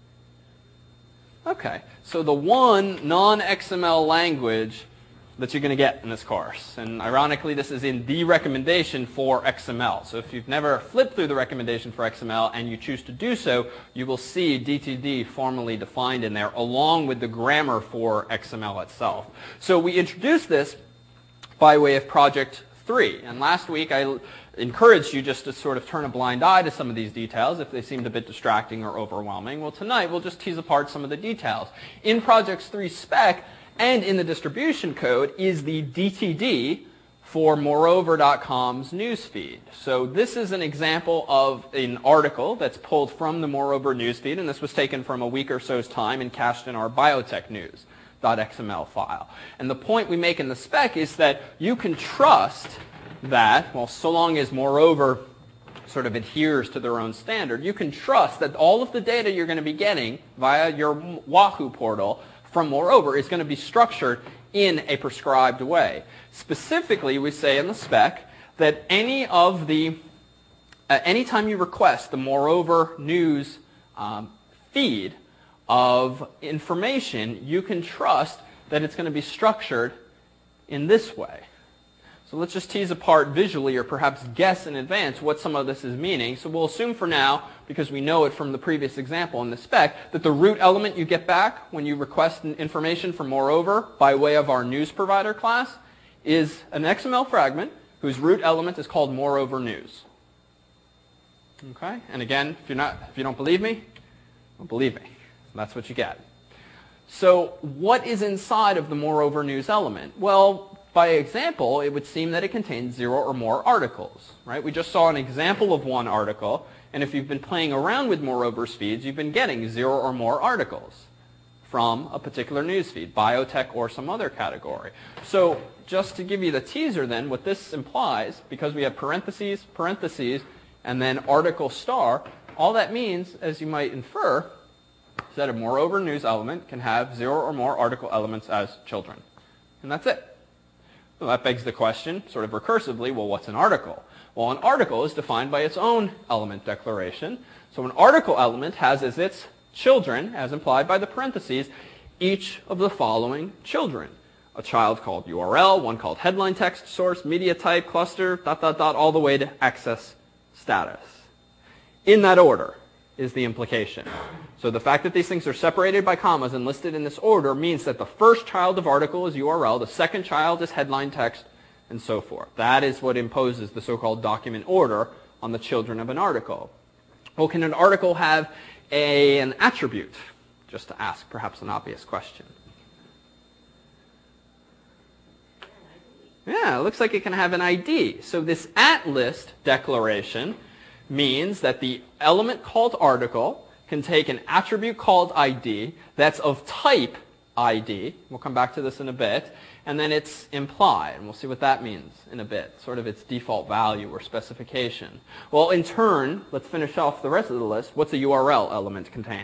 Okay, so the one non-XML language that you're going to get in this course. And ironically, this is in the recommendation for XML. So if you've never flipped through the recommendation for XML and you choose to do so, you will see DTD formally defined in there along with the grammar for XML itself. So we introduced this by way of Project 3. And last week I encouraged you just to sort of turn a blind eye to some of these details if they seemed a bit distracting or overwhelming. Well, tonight we'll just tease apart some of the details. In Project 3 spec, and in the distribution code is the DTD for Moreover.com's newsfeed. So this is an example of an article that's pulled from the Moreover newsfeed, and this was taken from a week or so's time and cached in our biotech news.xml file. And the point we make in the spec is that you can trust that, well, so long as Moreover sort of adheres to their own standard, you can trust that all of the data you're going to be getting via your Wahoo portal from Moreover is going to be structured in a prescribed way. Specifically, we say in the spec that anytime you request the Moreover news feed of information, you can trust that it's going to be structured in this way. So let's just tease apart visually or perhaps guess in advance what some of this is meaning. So we'll assume for now, because we know it from the previous example in the spec, that the root element you get back when you request information from Moreover by way of our news provider class is an XML fragment whose root element is called Moreover news. Okay? And again, if you don't believe me, well, believe me. That's what you get. So what is inside of the Moreover news element? Well, by example, it would seem that it contains 0 or more articles, right? We just saw an example of one article, and if you've been playing around with Moreover's feeds, you've been getting 0 or more articles from a particular news feed, biotech or some other category. So just to give you the teaser then, what this implies, because we have parentheses, parentheses, and then article star, all that means, as you might infer, is that a Moreover news element can have 0 or more article elements as children. And that's it. Well, that begs the question, sort of recursively, well, what's an article? Well, an article is defined by its own element declaration. So an article element has as its children, as implied by the parentheses, each of the following children. A child called URL, one called headline text, source, media type, cluster, ... all the way to access status. In that order is the implication. So the fact that these things are separated by commas and listed in this order means that the first child of article is URL, the second child is headline text, and so forth. That is what imposes the so-called document order on the children of an article. Well, can an article have an attribute? Just to ask perhaps an obvious question. Yeah, it looks like it can have an ID. So this @list declaration means that the element called article can take an attribute called ID that's of type ID. We'll come back to this in a bit. And then it's implied, and we'll see what that means in a bit, sort of its default value or specification. Well, in turn, let's finish off the rest of the list. What's a URL element contain?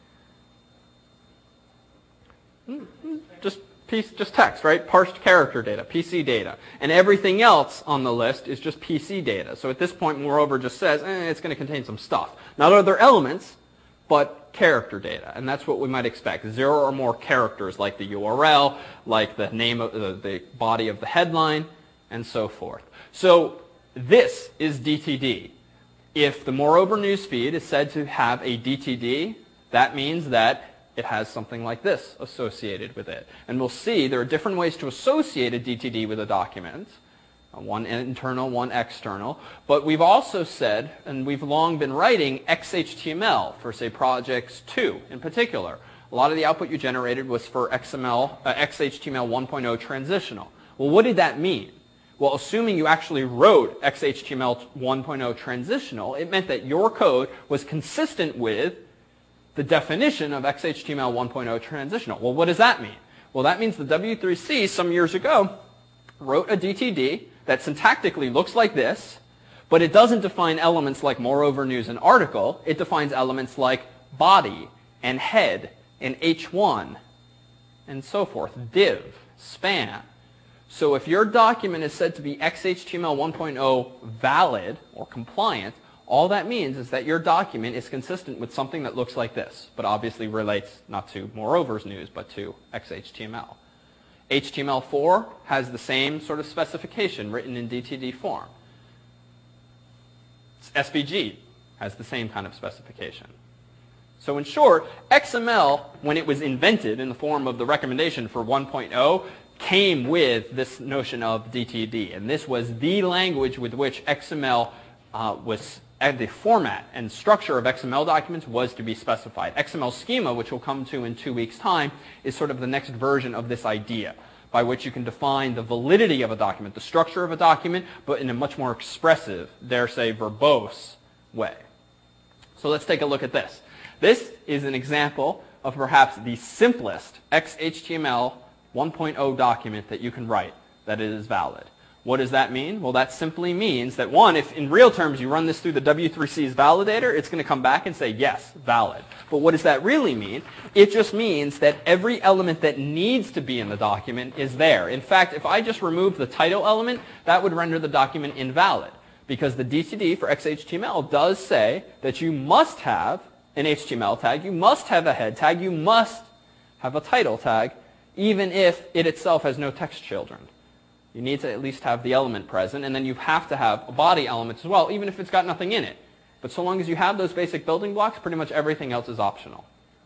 Just text, right? Parsed character data, PC data. And everything else on the list is just PC data. So at this point, moreover just says, it's going to contain some stuff. Not other elements, but character data. And that's what we might expect. 0 or more characters, like the URL, like the name of the body of the headline, and so forth. So this is DTD. If the moreover newsfeed is said to have a DTD, that means that it has something like this associated with it. And we'll see there are different ways to associate a DTD with a document. One internal, one external. But we've also said, and we've long been writing XHTML for, say, projects 2 in particular. A lot of the output you generated was for XHTML 1.0 transitional. Well, what did that mean? Well, assuming you actually wrote XHTML 1.0 transitional, it meant that your code was consistent with the definition of XHTML 1.0 transitional. Well, what does that mean? Well, that means the W3C some years ago wrote a DTD that syntactically looks like this, but it doesn't define elements like moreover, news, and article. It defines elements like body and head and H1 and so forth, div, span. So if your document is said to be XHTML 1.0 valid or compliant, all that means is that your document is consistent with something that looks like this, but obviously relates not to moreover's news, but to XHTML. HTML4 has the same sort of specification written in DTD form. SVG has the same kind of specification. So in short, XML, when it was invented in the form of the recommendation for 1.0, came with this notion of DTD. And this was the language with which XML the format and structure of XML documents was to be specified. XML schema, which we'll come to in 2 weeks' time, is sort of the next version of this idea, by which you can define the validity of a document, the structure of a document, but in a much more expressive, dare say verbose way. So let's take a look at this. This is an example of perhaps the simplest XHTML 1.0 document that you can write that it is valid. What does that mean? Well, that simply means that, one, if in real terms you run this through the W3C's validator, it's going to come back and say, yes, valid. But what does that really mean? It just means that every element that needs to be in the document is there. In fact, if I just remove the title element, that would render the document invalid, because the DTD for XHTML does say that you must have an HTML tag, you must have a head tag, you must have a title tag, even if it itself has no text children. You need to at least have the element present, and then you have to have a body element as well, even if it's got nothing in it. But so long as you have those basic building blocks, pretty much everything else is optional.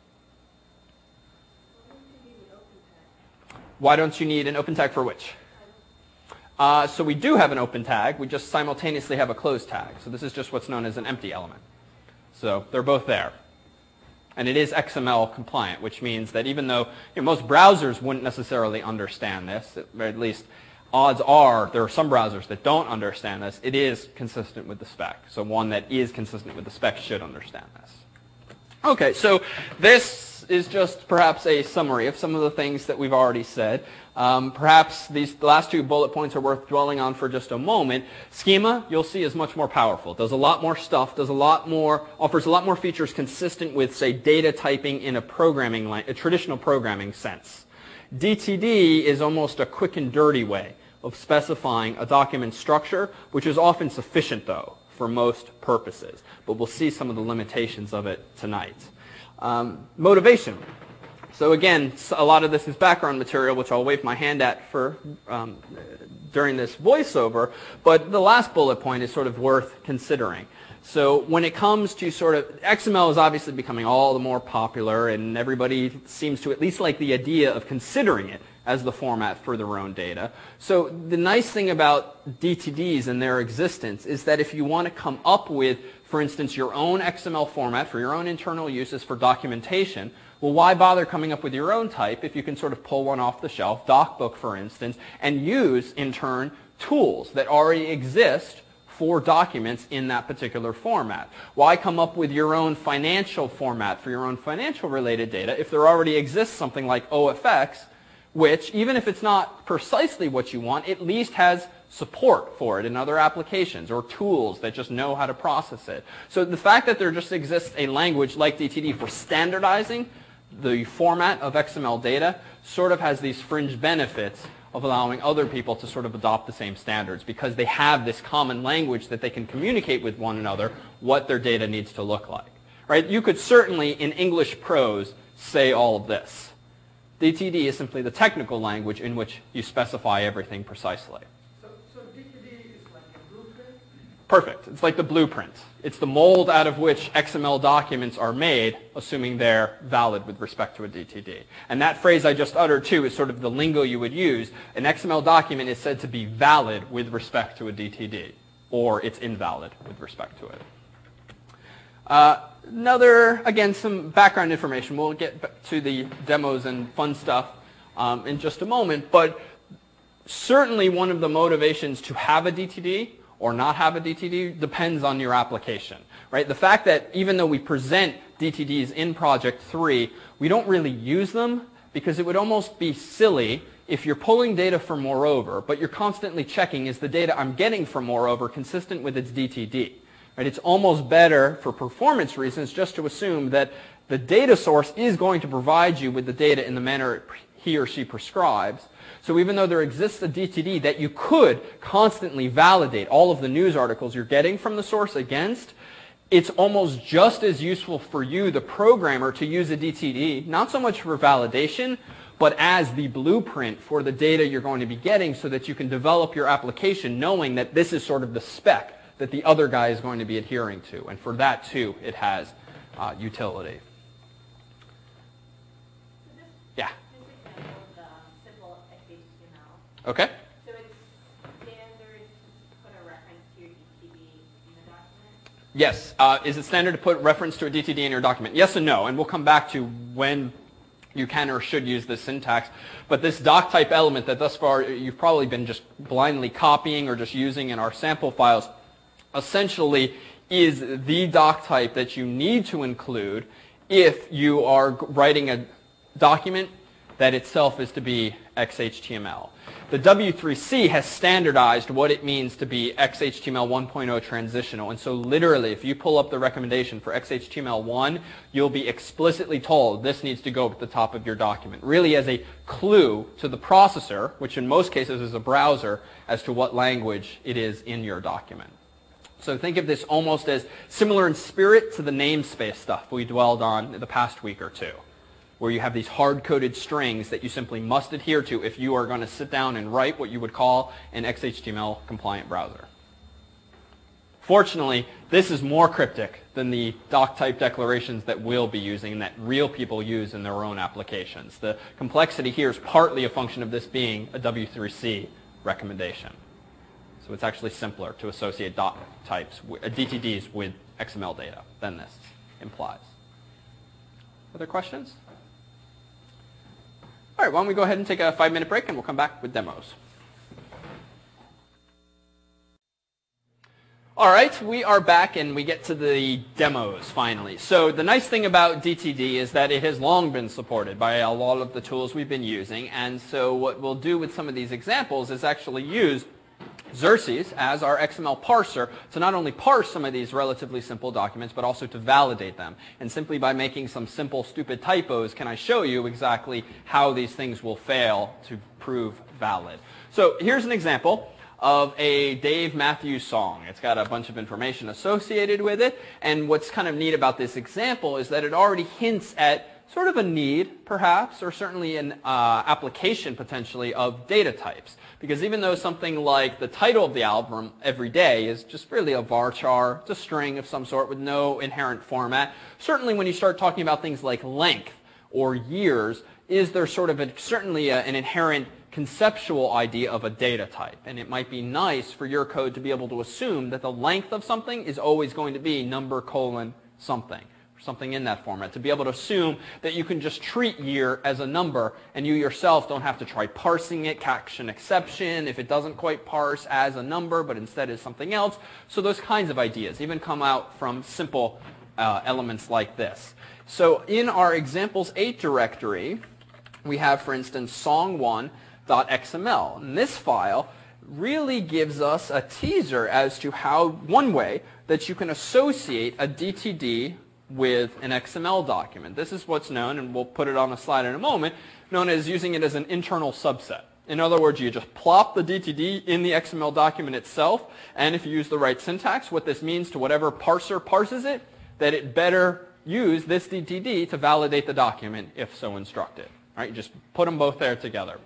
Why don't you need an open tag for which? So we do have an open tag. We just simultaneously have a closed tag. So this is just what's known as an empty element. So they're both there. And it is XML compliant, which means that even though most browsers wouldn't necessarily understand this, or at least odds are there are some browsers that don't understand this, it is consistent with the spec. So one that is consistent with the spec should understand this. Okay, so this is just perhaps a summary of some of the things that we've already said. Perhaps these last 2 bullet points are worth dwelling on for just a moment. Schema, you'll see, is much more powerful. It does a lot more stuff, offers a lot more features consistent with, say, data typing in a traditional programming sense. DTD is almost a quick and dirty way of specifying a document structure, which is often sufficient, though, for most purposes. But we'll see some of the limitations of it tonight. Motivation. So again, a lot of this is background material, which I'll wave my hand at for during this voiceover. But the last bullet point is sort of worth considering. So when it comes to sort of, XML is obviously becoming all the more popular, and everybody seems to at least like the idea of considering it as the format for their own data. So the nice thing about DTDs and their existence is that if you want to come up with, for instance, your own XML format for your own internal uses for documentation, Well, why bother coming up with your own type if you can sort of pull one off the shelf, DocBook for instance, and use, in turn, tools that already exist for documents in that particular format? Why come up with your own financial format for your own financial related data if there already exists something like OFX, which, even if it's not precisely what you want, at least has support for it in other applications or tools that just know how to process it. So the fact that there just exists a language like DTD for standardizing the format of XML data sort of has these fringe benefits of allowing other people to sort of adopt the same standards because they have this common language that they can communicate with one another what their data needs to look like. Right? You could certainly, in English prose, say all of this. DTD is simply the technical language in which you specify everything precisely. So DTD is like a blueprint? Perfect. It's like the blueprint. It's the mold out of which XML documents are made, assuming they're valid with respect to a DTD. And that phrase I just uttered, too, is sort of the lingo you would use. An XML document is said to be valid with respect to a DTD, or it's invalid with respect to it. Again, some background information. We'll get to the demos and fun stuff in just a moment, but certainly one of the motivations to have a DTD or not have a DTD depends on your application, right? The fact that even though we present DTDs in Project 3, we don't really use them because it would almost be silly if you're pulling data from Moreover, but you're constantly checking, is the data I'm getting from Moreover consistent with its DTD? Right? It's almost better for performance reasons just to assume that the data source is going to provide you with the data in the manner he or she prescribes. So even though there exists a DTD that you could constantly validate all of the news articles you're getting from the source against, it's almost just as useful for you, the programmer, to use a DTD, not so much for validation, but as the blueprint for the data you're going to be getting so that you can develop your application knowing that this is sort of the spec that the other guy is going to be adhering to. And for that, too, it has utility. Yeah? This example of the simple XHTML. Okay. So it's standard to put a reference to your DTD in the document? Yes. Is it standard to put reference to a DTD in your document? Yes and no. And we'll come back to when you can or should use this syntax. But this doc type element that thus far you've probably been just blindly copying or just using in our sample files essentially is the doc type that you need to include if you are writing a document that itself is to be XHTML. The W3C has standardized what it means to be XHTML 1.0 transitional. And so literally, if you pull up the recommendation for XHTML1, you'll be explicitly told this needs to go at the top of your document, really as a clue to the processor, which in most cases is a browser, as to what language it is in your document. So think of this almost as similar in spirit to the namespace stuff we dwelled on in the past week or two, where you have these hard-coded strings that you simply must adhere to if you are going to sit down and write what you would call an XHTML-compliant browser. Fortunately, this is more cryptic than the doc-type declarations that we'll be using and that real people use in their own applications. The complexity here is partly a function of this being a W3C recommendation. So it's actually simpler to associate doc types, DTDs, with XML data than this implies. Other questions? All right, why don't we go ahead and take a 5-minute break and we'll come back with demos. All right, we are back and we get to the demos finally. So the nice thing about DTD is that it has long been supported by a lot of the tools we've been using. And so what we'll do with some of these examples is actually use Xerces as our XML parser to not only parse some of these relatively simple documents, but also to validate them. And simply by making some simple, stupid typos, can I show you exactly how these things will fail to prove valid. So here's an example of a Dave Matthews song. It's got a bunch of information associated with it. And what's kind of neat about this example is that it already hints at sort of a need, perhaps, or certainly an application, potentially, of data types. Because even though something like the title of the album, Every Day, is just really a varchar, it's a string of some sort with no inherent format, certainly when you start talking about things like length or years, is there sort of certainly an inherent conceptual idea of a data type. And it might be nice for your code to be able to assume that the length of something is always going to be number colon something. something in that format, to be able to assume that you can just treat year as a number and you yourself don't have to try parsing it, catch an exception if it doesn't quite parse as a number but instead is something else. So those kinds of ideas even come out from simple elements like this. So in our examples 8 directory, we have, for instance, song1.xml. And this file really gives us a teaser as to how one way that you can associate a DTD with an XML document. This is what's known, and we'll put it on a slide in a moment, known as using it as an internal subset. In other words, you just plop the DTD in the XML document itself, and if you use the right syntax, what this means to whatever parser parses it, that it better use this DTD to validate the document if so instructed. Right? You just put them both there together.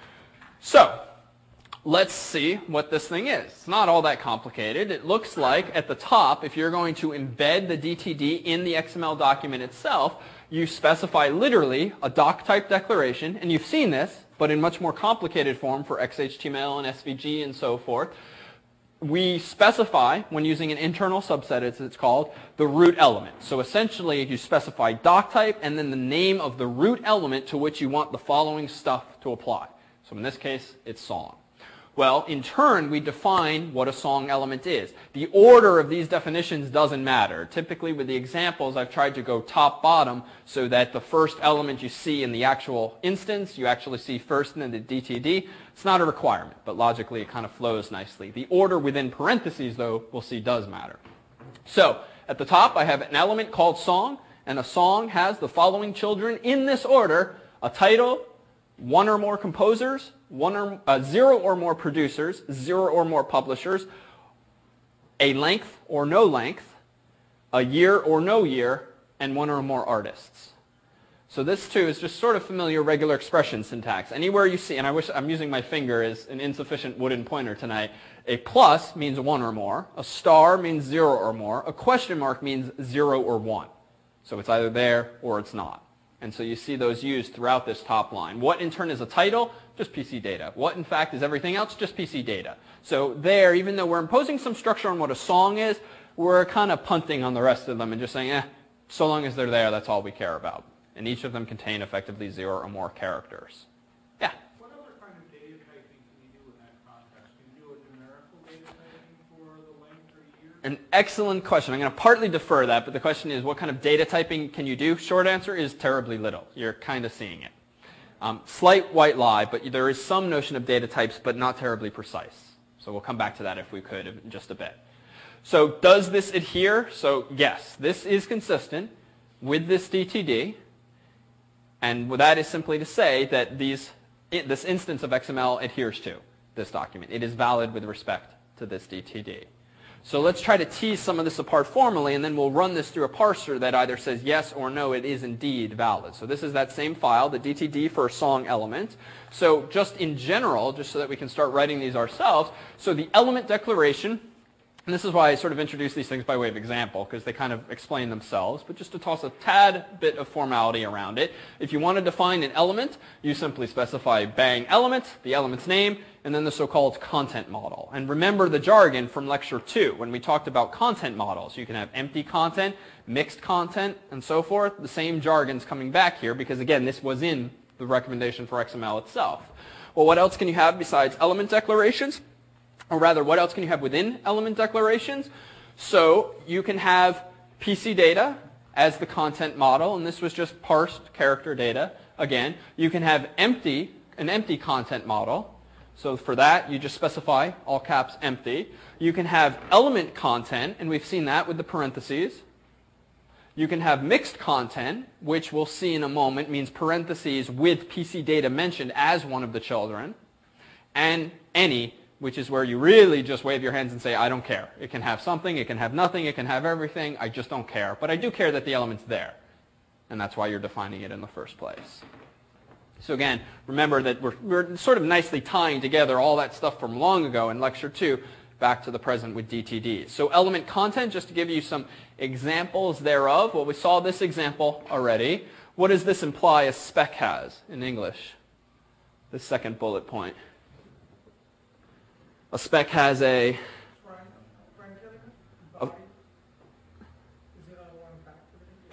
So let's see what this thing is. It's not all that complicated. It looks like at the top, if you're going to embed the DTD in the XML document itself, you specify literally a doc type declaration, and you've seen this, but in much more complicated form for XHTML and SVG and so forth. We specify, when using an internal subset as it's called, the root element. So essentially you specify doc type and then the name of the root element to which you want the following stuff to apply. So in this case, it's song. Well, in turn, we define what a song element is. The order of these definitions doesn't matter. Typically, with the examples, I've tried to go top-bottom so that the first element you see in the actual instance, you actually see first and then the DTD. It's not a requirement, but logically it kind of flows nicely. The order within parentheses, though, we'll see does matter. So, at the top, I have an element called song, and a song has the following children in this order: a title, one or more composers, 0 or more producers, 0 or more publishers, a length or no length, a year or no year, and 1 or more artists. So this too is just sort of familiar regular expression syntax. Anywhere you see, and I wish I'm using my finger as an insufficient wooden pointer tonight, a plus means 1 or more, a star means 0 or more, a question mark means 0 or 1. So it's either there or it's not. And so you see those used throughout this top line. What in turn is a title? Just PC data. What in fact is everything else? Just PC data. So there, even though we're imposing some structure on what a song is, we're kind of punting on the rest of them and just saying, so long as they're there, that's all we care about. And each of them contain effectively 0 or more characters. Yeah? What other kind of data typing can you do in that context? Can you do a numerical data typing for the length or year? An excellent question. I'm going to partly defer that, but the question is, what kind of data typing can you do? Short answer is terribly little. You're kind of seeing it. Slight white lie, but there is some notion of data types, but not terribly precise. So we'll come back to that if we could in just a bit. So does this adhere? So yes, this is consistent with this DTD. And that is simply to say that this instance of XML adheres to this document. It is valid with respect to this DTD. So let's try to tease some of this apart formally, and then we'll run this through a parser that either says yes or no, it is indeed valid. So this is that same file, the DTD for a song element. So just in general, just so that we can start writing these ourselves, so the element declaration, and this is why I sort of introduce these things by way of example, because they kind of explain themselves, but just to toss a tad bit of formality around it. If you want to define an element, you simply specify bang element, the element's name, and then the so-called content model. And remember the jargon from lecture 2 when we talked about content models. You can have empty content, mixed content, and so forth. The same jargon's coming back here because, again, this was in the recommendation for XML itself. Well, what else can you have besides element declarations? Or rather, what else can you have within element declarations? So you can have PC data as the content model, and this was just parsed character data. Again, you can have an empty content model. So for that, you just specify, all caps, empty. You can have element content, and we've seen that with the parentheses. You can have mixed content, which we'll see in a moment means parentheses with PC data mentioned as one of the children. And any, which is where you really just wave your hands and say, I don't care. It can have something, it can have nothing, it can have everything, I just don't care. But I do care that the element's there. And that's why you're defining it in the first place. So again, remember that we're sort of nicely tying together all that stuff from long ago in lecture 2 back to the present with DTD. So element content, just to give you some examples thereof. Well, we saw this example already. What does this imply a spec has in English? The second bullet point. A spec has a...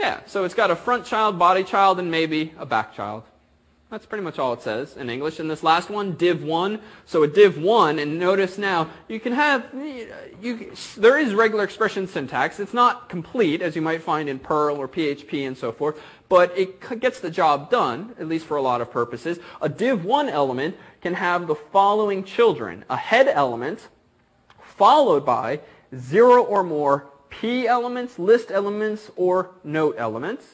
Yeah, so it's got a front child, body child, and maybe a back child. That's pretty much all it says in English. And this last one, div1. So a div1, and notice now, you can have, there is regular expression syntax. It's not complete, as you might find in Perl or PHP and so forth, but it gets the job done, at least for a lot of purposes. A div1 element can have the following children: a head element, followed by 0 or more p elements, list elements, or note elements.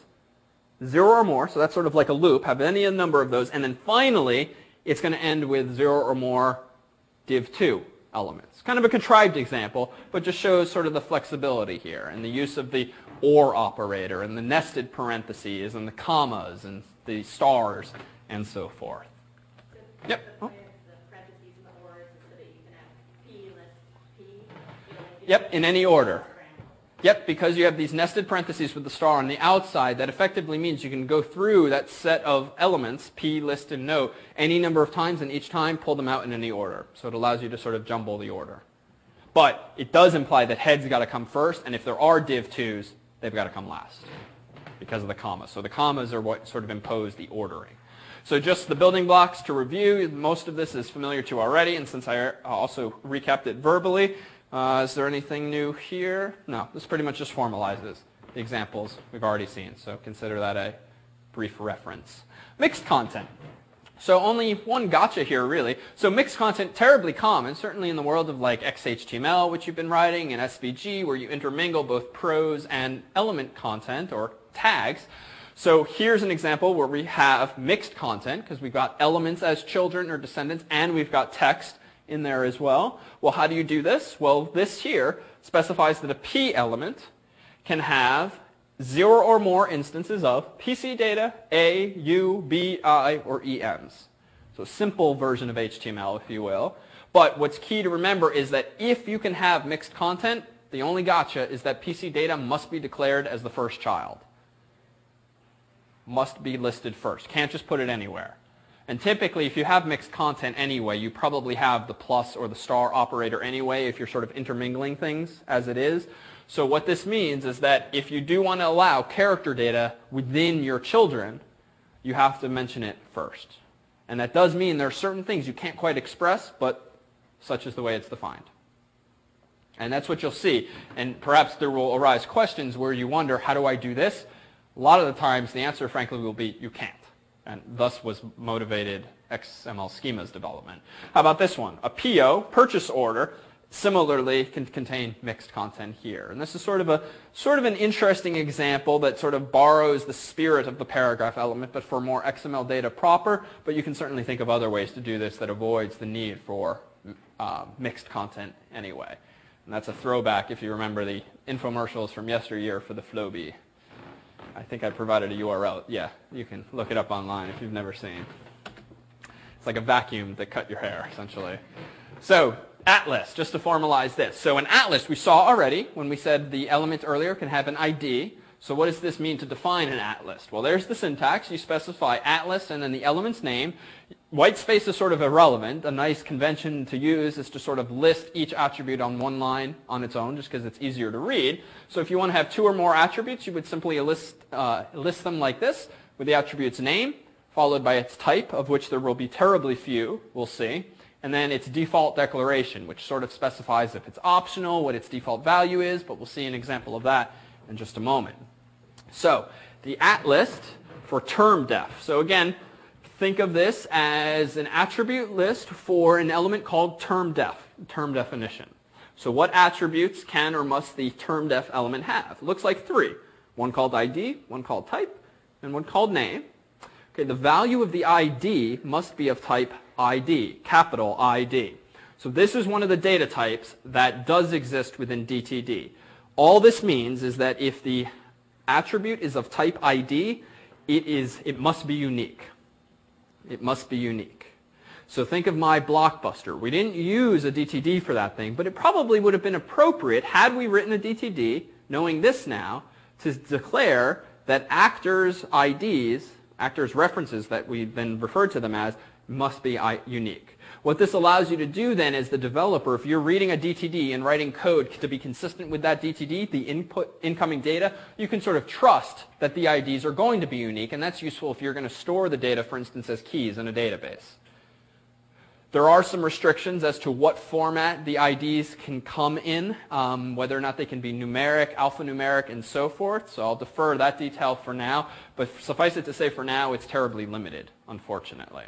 0 or more, so that's sort of like a loop, have any number of those, and then finally it's going to end with 0 or more div2 elements. Kind of a contrived example, but just shows sort of the flexibility here and the use of the OR operator and the nested parentheses and the commas and the stars and so forth. So Yep. the point of the parentheses and the ORs is so that you can have P list P. Yep, in any order. Yep, because you have these nested parentheses with the star on the outside, that effectively means you can go through that set of elements, P, list, and note, any number of times, and each time pull them out in any order. So it allows you to sort of jumble the order. But it does imply that heads got to come first, and if there are div2s, they've got to come last because of the commas. So the commas are what sort of impose the ordering. So just the building blocks to review. Most of this is familiar to you already, and since I also recapped it verbally, is there anything new here? No, this pretty much just formalizes the examples we've already seen, so consider that a brief reference. Mixed content. So only one gotcha here, really. So mixed content, terribly common, certainly in the world of like XHTML, which you've been writing, and SVG, where you intermingle both prose and element content, or tags. So here's an example where we have mixed content, because we've got elements as children or descendants, and we've got text in there as well. Well, how do you do this? Well, this here specifies that a P element can have 0 or more instances of PC data, A, U, B, I, or EMs. So a simple version of HTML, if you will. But what's key to remember is that if you can have mixed content, the only gotcha is that PC data must be declared as the first child. Must be listed first. Can't just put it anywhere. And typically, if you have mixed content anyway, you probably have the plus or the star operator anyway if you're sort of intermingling things as it is. So what this means is that if you do want to allow character data within your children, you have to mention it first. And that does mean there are certain things you can't quite express, but such is the way it's defined. And that's what you'll see. And perhaps there will arise questions where you wonder, how do I do this? A lot of the times, the answer, frankly, will be you can't. And thus was motivated XML schema's development. How about this one? A PO, purchase order, similarly can contain mixed content here. And this is sort of an interesting example that sort of borrows the spirit of the paragraph element, but for more XML data proper. But you can certainly think of other ways to do this that avoids the need for mixed content anyway. And that's a throwback if you remember the infomercials from yesteryear for the Flowbee. I think I provided a URL. Yeah, you can look it up online if you've never seen. It's like a vacuum that cut your hair, essentially. So, Atlas, just to formalize this. So an Atlas, we saw already when we said the element earlier can have an ID. So what does this mean to define an Atlas? Well, there's the syntax. You specify Atlas and then the element's name. White space is sort of irrelevant. A nice convention to use is to sort of list each attribute on one line on its own, just because it's easier to read. So if you want to have 2 or more attributes, you would simply list them like this, with the attribute's name, followed by its type, of which there will be terribly few, we'll see, and then its default declaration, which sort of specifies if it's optional, what its default value is, but we'll see an example of that in just a moment. So the at-list for term def. So again, think of this as an attribute list for an element called term def, term definition. So what attributes can or must the term def element have? It looks like 3. One called ID, one called type, and one called name. Okay, the value of the ID must be of type ID, capital ID. So this is one of the data types that does exist within DTD. All this means is that if the attribute is of type ID, it must be unique. It must be unique. So think of my Blockbuster. We didn't use a DTD for that thing, but it probably would have been appropriate had we written a DTD, knowing this now, to declare that actors' IDs, actors' references that we then referred to them as, must be unique. What this allows you to do then as the developer, if you're reading a DTD and writing code to be consistent with that DTD, the incoming data, you can sort of trust that the IDs are going to be unique, and that's useful if you're going to store the data, for instance, as keys in a database. There are some restrictions as to what format the IDs can come in, whether or not they can be numeric, alphanumeric, and so forth. So I'll defer that detail for now. But suffice it to say for now, it's terribly limited, unfortunately.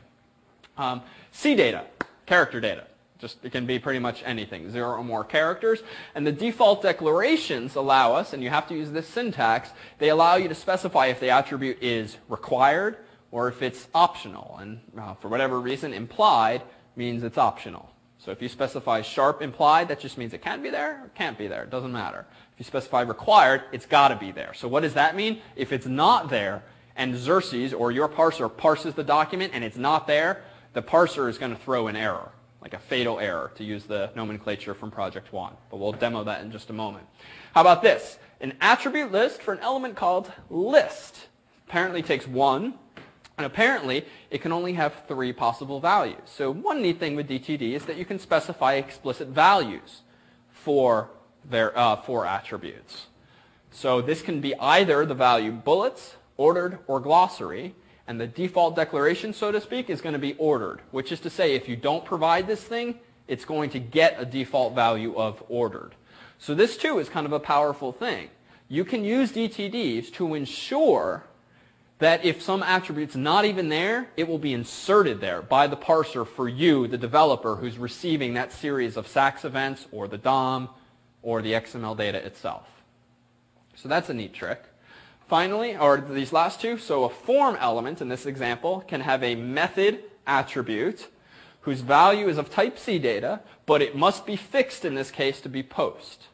C data, character data. It can be pretty much anything, 0 or more characters. And the default declarations allow us, and you have to use this syntax, they allow you to specify if the attribute is required or if it's optional. And for whatever reason, implied means it's optional. So if you specify sharp implied, that just means it can be there or can't be there. It doesn't matter. If you specify required, it's got to be there. So what does that mean? If it's not there and Xerces or your parser parses the document and it's not there, the parser is going to throw an error, like a fatal error, to use the nomenclature from Project 1. But we'll demo that in just a moment. How about this? An attribute list for an element called list apparently takes 1. And apparently, it can only have 3 possible values. So one neat thing with DTD is that you can specify explicit values for attributes. So this can be either the value bullets, ordered, or glossary. And the default declaration, so to speak, is going to be ordered, which is to say if you don't provide this thing, it's going to get a default value of ordered. So this, too, is kind of a powerful thing. You can use DTDs to ensure that if some attribute's not even there, it will be inserted there by the parser for you, the developer, who's receiving that series of SACS events or the DOM or the XML data itself. So that's a neat trick. Finally, or these last two, so a form element in this example can have a method attribute whose value is of type C data, but it must be fixed in this case to be post.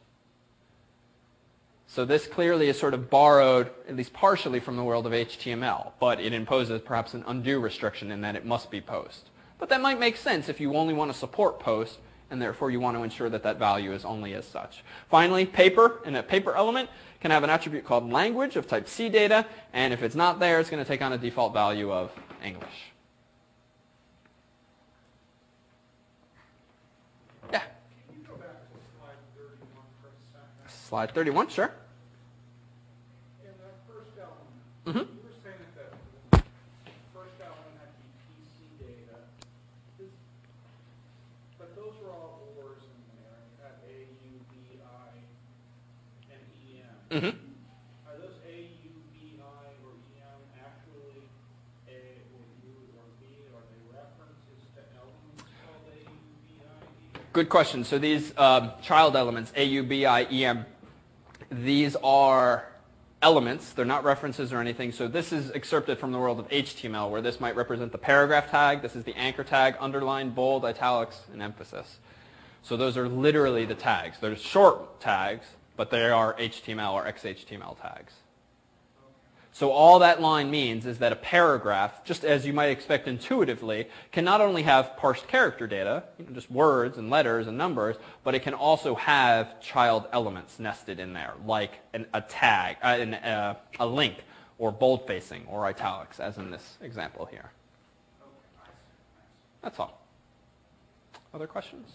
So this clearly is sort of borrowed, at least partially, from the world of HTML, but it imposes perhaps an undue restriction in that it must be post. But that might make sense if you only want to support post, and therefore you want to ensure that that value is only as such. Finally, paper, and a paper element can have an attribute called language of type C data, and if it's not there, it's going to take on a default value of English. Yeah? Can you go back to slide 31 for a second? Slide 31, sure. In the first element, Mm-hmm. you were saying that the first element had to be PC data, but those were all ors in there. You had A, U, B, I, and EM. Mm-hmm. Are those A, U, B, I, or EM actually A or U or B? Are they references to elements called A, U, B, I, E? Good question. So these child elements, A, U, B, I, E, M, these are elements. They're not references or anything. So this is excerpted from the world of HTML, where this might represent the paragraph tag. This is the anchor tag, underline, bold, italics, and emphasis. So those are literally the tags. They're short tags, but they are HTML or XHTML tags. So all that line means is that a paragraph, just as you might expect intuitively, can not only have parsed character data, just words and letters and numbers, but it can also have child elements nested in there, like a tag, a link, or bold-facing, or italics, as in this example here. That's all. Other questions?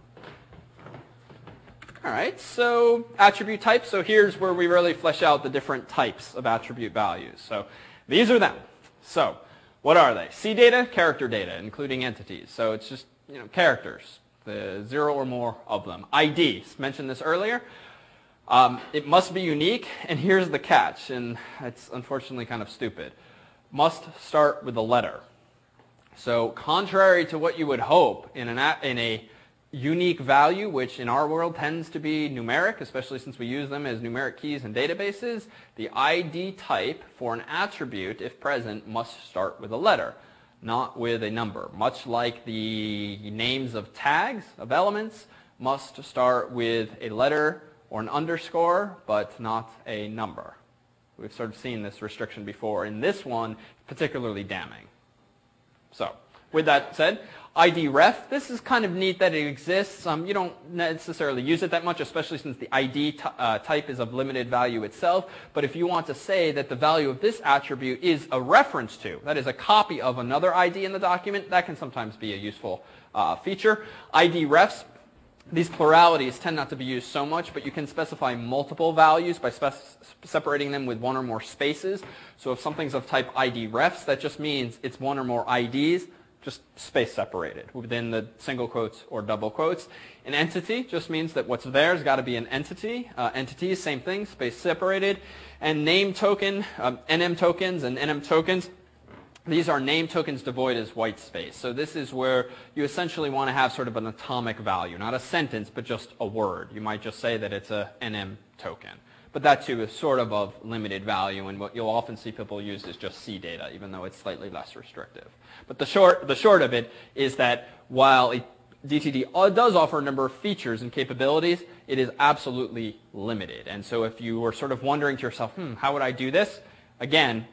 All right, so attribute types. So here's where we really flesh out the different types of attribute values. So these are them. So what are they? C data, character data, including entities. So it's just characters, the 0 or more of them. ID, mentioned this earlier. It must be unique, and here's the catch, and it's unfortunately kind of stupid. Must start with a letter. So contrary to what you would hope in a unique value, which in our world tends to be numeric, especially since we use them as numeric keys in databases, the ID type for an attribute, if present, must start with a letter, not with a number. Much like the names of tags, of elements, must start with a letter or an underscore, but not a number. We've sort of seen this restriction before. In this one, particularly damning. So, with that said, ID ref, this is kind of neat that it exists. You don't necessarily use it that much, especially since the ID type is of limited value itself. But if you want to say that the value of this attribute is a reference to, that is a copy of another ID in the document, that can sometimes be a useful feature. ID refs, these pluralities tend not to be used so much, but you can specify multiple values by separating them with one or more spaces. So if something's of type ID refs, that just means it's one or more IDs, just space separated within the single quotes or double quotes. An entity just means that what's there has got to be an entity. Entities, same thing, space separated. And name token, NM tokens and NM tokens, these are name tokens devoid as white space. So this is where you essentially want to have sort of an atomic value, not a sentence, but just a word. You might just say that it's a NM token. But that too is sort of limited value, and what you'll often see people use is just C data, even though it's slightly less restrictive. But the short of it is that while DTD does offer a number of features and capabilities, it is absolutely limited. And so if you were sort of wondering to yourself, how would I do this? Again,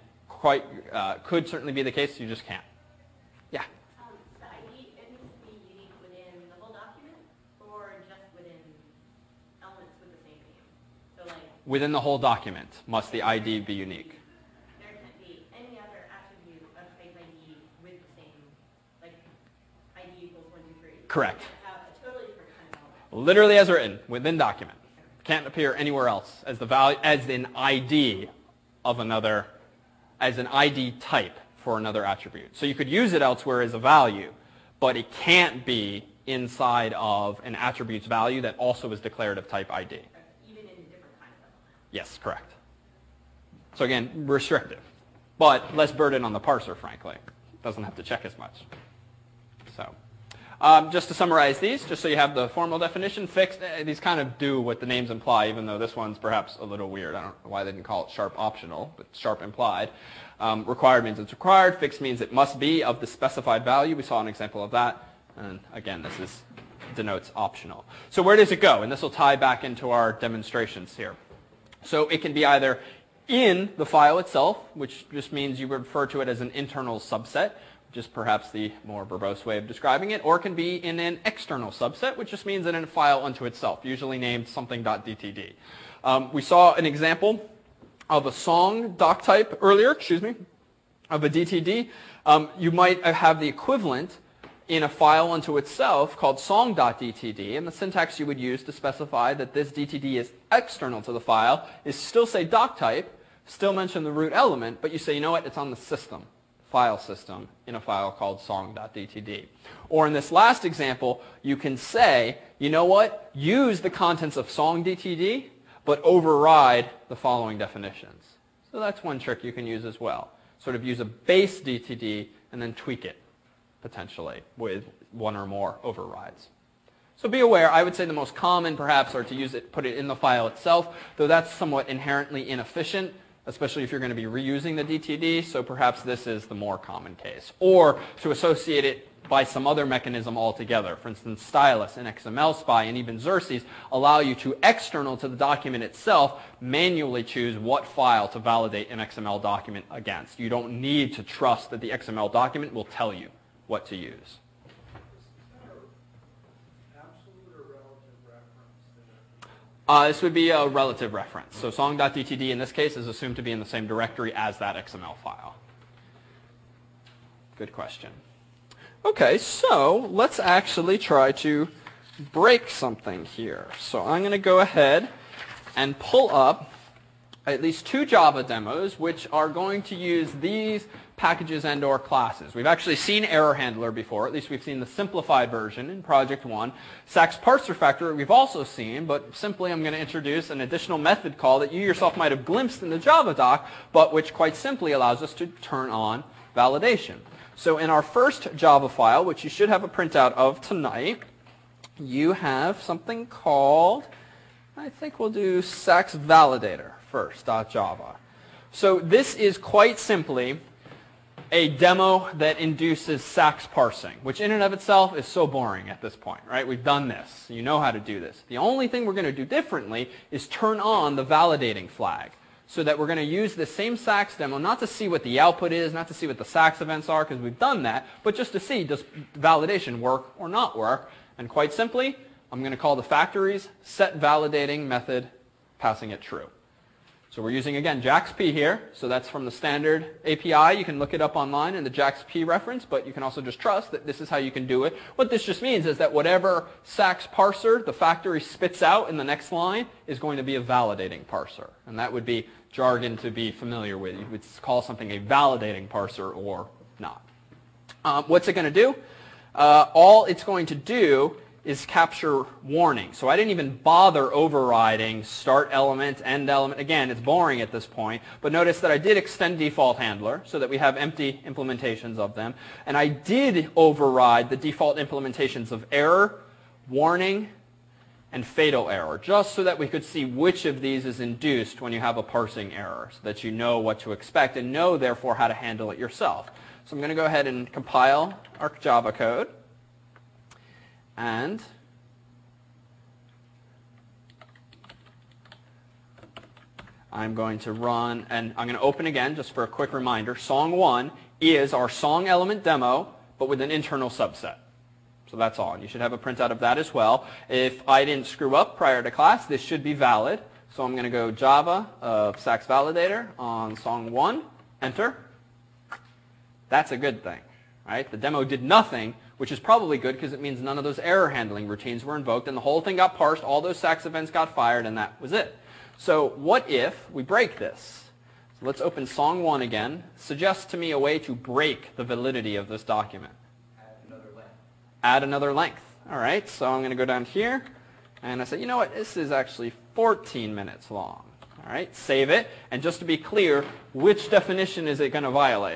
could certainly be the case, you just can't. Yeah? The ID, it needs to be unique within the whole document or just within elements with the same name? So like Within the whole document must the ID be unique. there can't be any other attribute of type ID with the same, like ID equals 1, 2, 3. Correct. You have a totally different kind of element. Literally as written, within document. Can't appear anywhere else as the value, as an ID of another, as an ID type for another attribute. So you could use it elsewhere as a value, but it can't be inside of an attribute's value that also is declared of type ID. Even in different kinds of elements. Yes, correct. So again, restrictive, but less burden on the parser, frankly. Doesn't have to check as much. So just to summarize these, just so you have the formal definition, fixed, these kind of do what the names imply, even though this one's perhaps a little weird. I don't know why they didn't call it sharp optional, but sharp implied. Required means it's required. Fixed means it must be of the specified value. We saw an example of that. And again, this denotes optional. So where does it go? And this will tie back into our demonstrations here. So it can be either in the file itself, which just means you refer to it as an internal subset, which is perhaps the more verbose way of describing it, or it can be in an external subset, which just means in a file unto itself, usually named something.dtd. We saw an example of a song doc type earlier, of a DTD. You might have the equivalent in a file unto itself called song.dtd, and the syntax you would use to specify that this DTD is external to the file is still say doc type, still mention the root element, but you say, you know what, it's on the system, file system, in a file called song.dtd. Or in this last example, you can say, you know what, use the contents of song.dtd, but override the following definitions. So that's one trick you can use as well. Sort of use a base DTD and then tweak it, potentially, with one or more overrides. So be aware, I would say the most common perhaps are to use it, put it in the file itself, though that's somewhat inherently inefficient, especially if you're going to be reusing the DTD, so perhaps this is the more common case. Or to associate it by some other mechanism altogether. For instance, Stylus and XML Spy and even Xerces allow you to, external to the document itself, manually choose what file to validate an XML document against. You don't need to trust that the XML document will tell you what to use. Absolute or relative reference? This would be a relative reference. So song.dtd in this case is assumed to be in the same directory as that XML file. Good question. Okay, so let's actually try to break something here. So I'm going to go ahead and pull up at least 2 Java demos which are going to use these packages and or classes. We've actually seen Error Handler before, at least we've seen the simplified version in Project 1. Sax Parser Factory we've also seen, but simply I'm going to introduce an additional method call that you yourself might have glimpsed in the Java doc, but which quite simply allows us to turn on validation. So in our first Java file, which you should have a printout of tonight, you have something called, I think we'll do Sax Validator first, .java. So this is quite simply a demo that induces Sax parsing, which in and of itself is so boring at this point, right? We've done this. You know how to do this. The only thing we're going to do differently is turn on the validating flag. so that we're going to use the same sax demo not to see what the output is, not to see what the sax events are, because we've done that, but just to see does validation work or not work. And quite simply, I'm going to call the factories set validating method, passing it true. So we're using, again, JAX-P here. So that's from the standard API. You can look it up online in the JAX-P reference, but you can also just trust that this is how you can do it. What this just means is that whatever sax parser the factory spits out in the next line is going to be a validating parser. And that would be jargon to be familiar with. You would call something a validating parser or not. What's it going to do? All it's going to do is capture warning. So I didn't even bother overriding start element, end element. Again, it's boring at this point. But notice that I did extend default handler so that we have empty implementations of them. And I did override the default implementations of error, warning, and fatal error, just so that we could see which of these is induced when you have a parsing error, so that you know what to expect and know, therefore, how to handle it yourself. So I'm going to go ahead and compile our Java code. And I'm going to run, and I'm going to open again, just for a quick reminder. Song 1 is our song element demo, but with an internal subset. So that's all. You should have a printout of that as well. If I didn't screw up prior to class, this should be valid. So I'm going to go Java sax validator on song 1, enter. That's a good thing, right? The demo did nothing, which is probably good because it means none of those error handling routines were invoked, and the whole thing got parsed, all those sax events got fired, and that was it. So what if we break this? So let's open song 1 again. Suggest to me a way to break the validity of this document. Add another length. Add another length. All right, so I'm going to go down here, and I say, you know what, this is actually 14 minutes long. All right, save it, and just to be clear, which definition is it going to violate?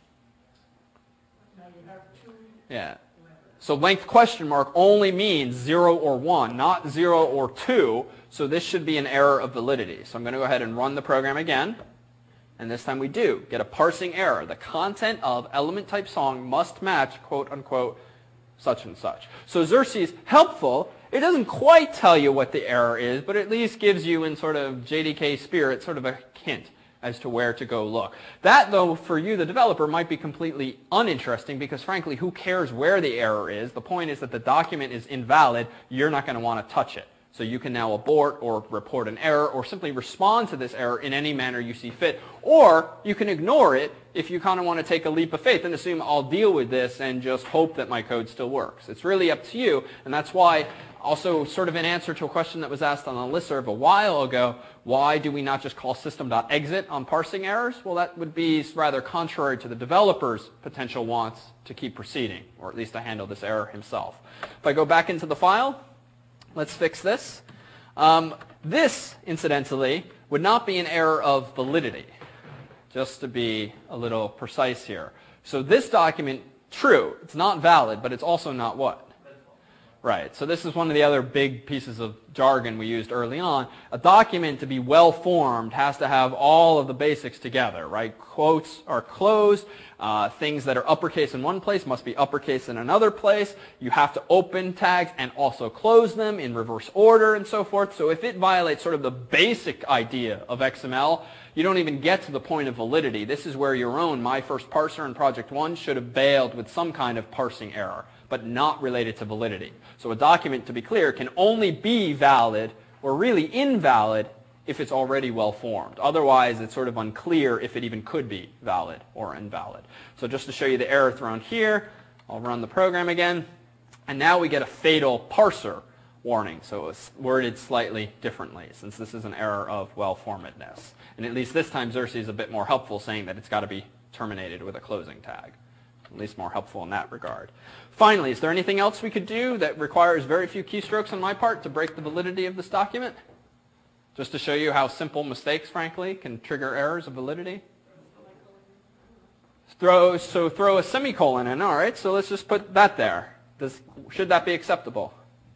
Now you have two. Yeah. So length question mark only means 0 or 1, not 0 or 2. So this should be an error of validity. So I'm going to go ahead and run the program again. And this time we do get a parsing error. The content of element type song must match, quote unquote, such and such. So Xerces, helpful. It doesn't quite tell you what the error is, but at least gives you in sort of JDK spirit sort of a hint as to where to go look. That, though, for you, the developer, might be completely uninteresting because, frankly, who cares where the error is? The point is that the document is invalid. You're not going to want to touch it. So you can now abort or report an error or simply respond to this error in any manner you see fit. Or you can ignore it if you kind of want to take a leap of faith and assume I'll deal with this and just hope that my code still works. It's really up to you, and that's why also sort of in answer to a question that was asked on the listserv a while ago, why do we not just call system.exit on parsing errors? Well, that would be rather contrary to the developer's potential wants to keep proceeding, or at least to handle this error himself. If I go back into the file, let's fix this. This, incidentally, would not be an error of validity, just to be a little precise here. So this document, true, it's not valid, but it's also not what? Right, so this is one of the other big pieces of jargon we used early on. A document to be well-formed has to have all of the basics together, right? Quotes are closed. Things that are uppercase in one place must be uppercase in another place. You have to open tags and also close them in reverse order and so forth. So if it violates sort of the basic idea of XML, you don't even get to the point of validity. This is where your own My First Parser in Project 1 should have bailed with some kind of parsing error, but not related to validity. So a document, to be clear, can only be valid or really invalid if it's already well-formed. Otherwise, it's sort of unclear if it even could be valid or invalid. So just to show you the error thrown here, I'll run the program again. And now we get a fatal parser warning. So it's worded slightly differently, since this is an error of well-formedness. And at least this time, Xerces is a bit more helpful, saying that it's got to be terminated with a closing tag. At least more helpful in that regard. Finally, is there anything else we could do that requires very few keystrokes on my part to break the validity of this document? Just to show you how simple mistakes, frankly, can trigger errors of validity. Throw a semicolon in. All right, so let's just put that there. Should that be acceptable?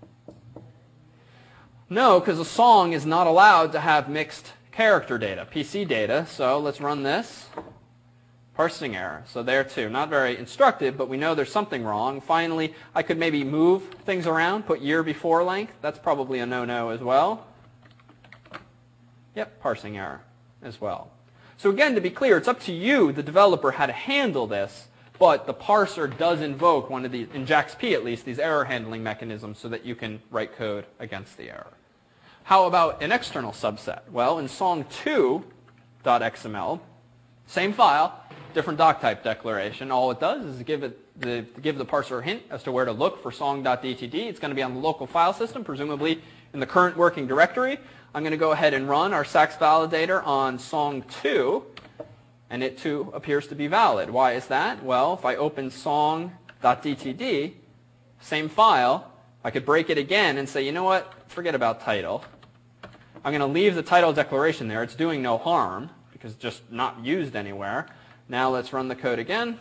No, because a song is not allowed to have mixed character data, PC data. So let's run this. Parsing error. So there too. Not very instructive, but we know there's something wrong. Finally, I could maybe move things around, put year before length. That's probably a no-no as well. Yep, parsing error. as well. So again, to be clear, it's up to you, the developer, how to handle this, but the parser does invoke one of these, in JAX-P at least, these error handling mechanisms so that you can write code against the error. How about an external subset? Well, in song2.xml, same file, different doc type declaration. All it does is give the parser a hint as to where to look for song.dtd. It's going to be on the local file system, presumably in the current working directory. I'm going to go ahead and run our SAX validator on song2, and it too appears to be valid. Why is that? Well, if I open song.dtd, same file, I could break it again and say, you know what, forget about title. I'm going to leave the title declaration there. It's doing no harm because it's just not used anywhere. Now let's run the code again.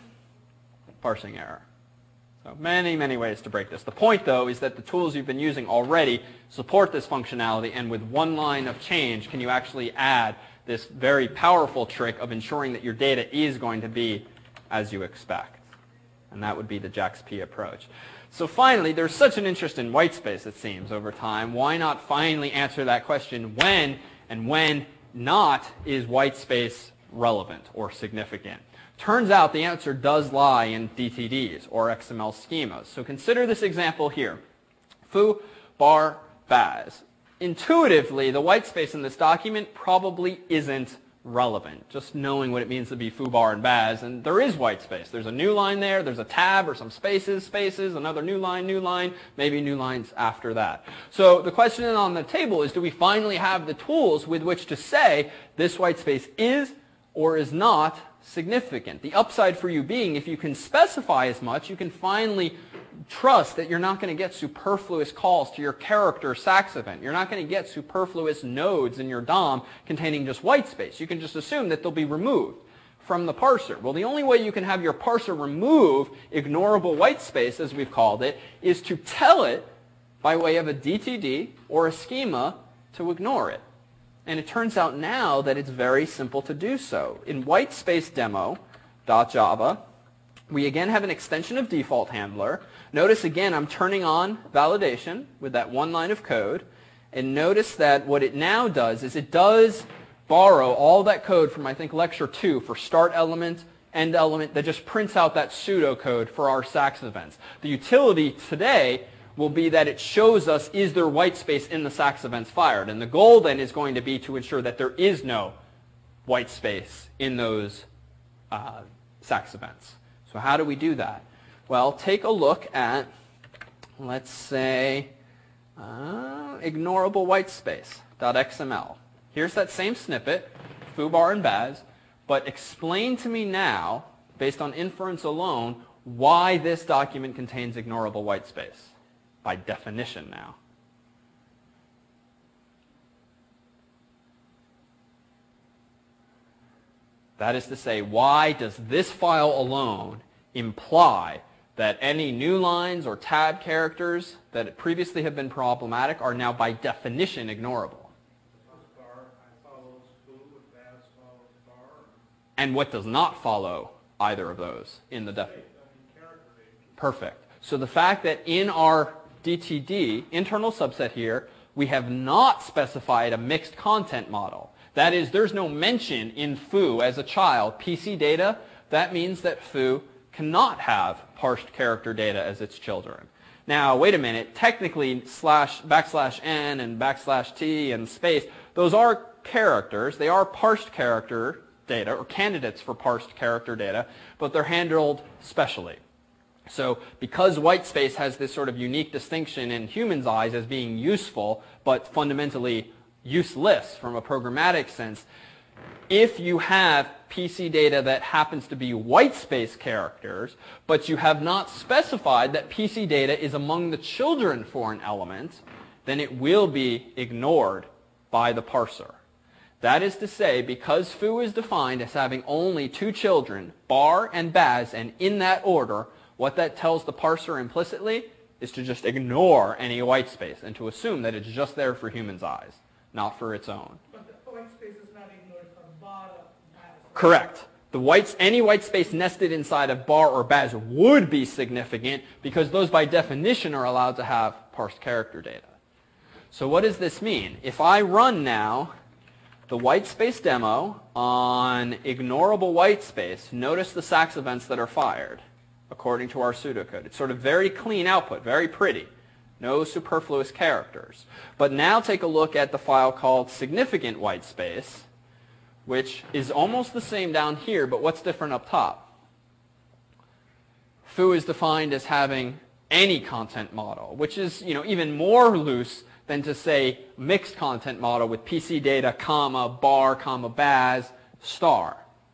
Parsing error. So many, many ways to break this. The point, though, is that the tools you've been using already support this functionality, and with one line of change can you actually add this very powerful trick of ensuring that your data is going to be as you expect. And that would be the JAX-P approach. So finally, there's such an interest in whitespace, it seems, over time. Why not finally answer that question, when and when not is whitespace relevant or significant? Turns out the answer does lie in DTDs or XML schemas. So consider this example here. Foo, bar, baz. Intuitively, the whitespace in this document probably isn't relevant, just knowing what it means to be foo, bar, and baz. And there is whitespace. There's a new line there. There's a tab or some spaces, another new line, maybe new lines after that. So the question on the table is, do we finally have the tools with which to say this whitespace is or is not significant? The upside for you being, if you can specify as much, you can finally trust that you're not going to get superfluous calls to your character SAX event. You're not going to get superfluous nodes in your DOM containing just whitespace. You can just assume that they'll be removed from the parser. Well, the only way you can have your parser remove ignorable whitespace, as we've called it, is to tell it by way of a DTD or a schema to ignore it. And it turns out now that it's very simple to do so. In whitespace demo.java, we again have an extension of default handler. Notice again I'm turning on validation with that one line of code. And notice that what it now does is it does borrow all that code from, I think, lecture 2 for start element, end element, that just prints out that pseudocode for our SAX events. The utility today will be that it shows us, is there white space in the SAX events fired? And the goal then is going to be to ensure that there is no white space in those SAX events. So how do we do that? Well, take a look at, let's say, ignorable whitespace.xml. Here's that same snippet, foo, bar, and baz, but explain to me now, based on inference alone, why this document contains ignorable whitespace. By definition now. That is to say, why does this file alone imply that any new lines or tab characters that previously have been problematic are now by definition ignorable? And what does not follow either of those in the definition? Perfect. So the fact that in our DTD, internal subset here, we have not specified a mixed content model. That is, there's no mention in foo as a child, PC data. That means that foo cannot have parsed character data as its children. Now, wait a minute. Technically, /n and /t and space, those are characters. They are parsed character data, or candidates for parsed character data, but they're handled specially. So because whitespace has this sort of unique distinction in humans' eyes as being useful, but fundamentally useless from a programmatic sense, if you have PC data that happens to be whitespace characters, but you have not specified that PC data is among the children for an element, then it will be ignored by the parser. That is to say, because foo is defined as having only two children, bar and baz, and in that order, what that tells the parser implicitly is to just ignore any white space and to assume that it's just there for humans' eyes, not for its own. But the white space is not ignored for bar or baz. Correct. Any white space nested inside of bar or baz would be significant because those by definition are allowed to have parsed character data. So what does this mean? If I run now the white space demo on ignorable white space, notice the Sachs events that are fired according to our pseudocode. It's sort of very clean output, very pretty. No superfluous characters. But now take a look at the file called significant white space, which is almost the same down here, but what's different up top? Foo is defined as having any content model, which is even more loose than to say mixed content model with PC data, comma, bar, comma, baz, star.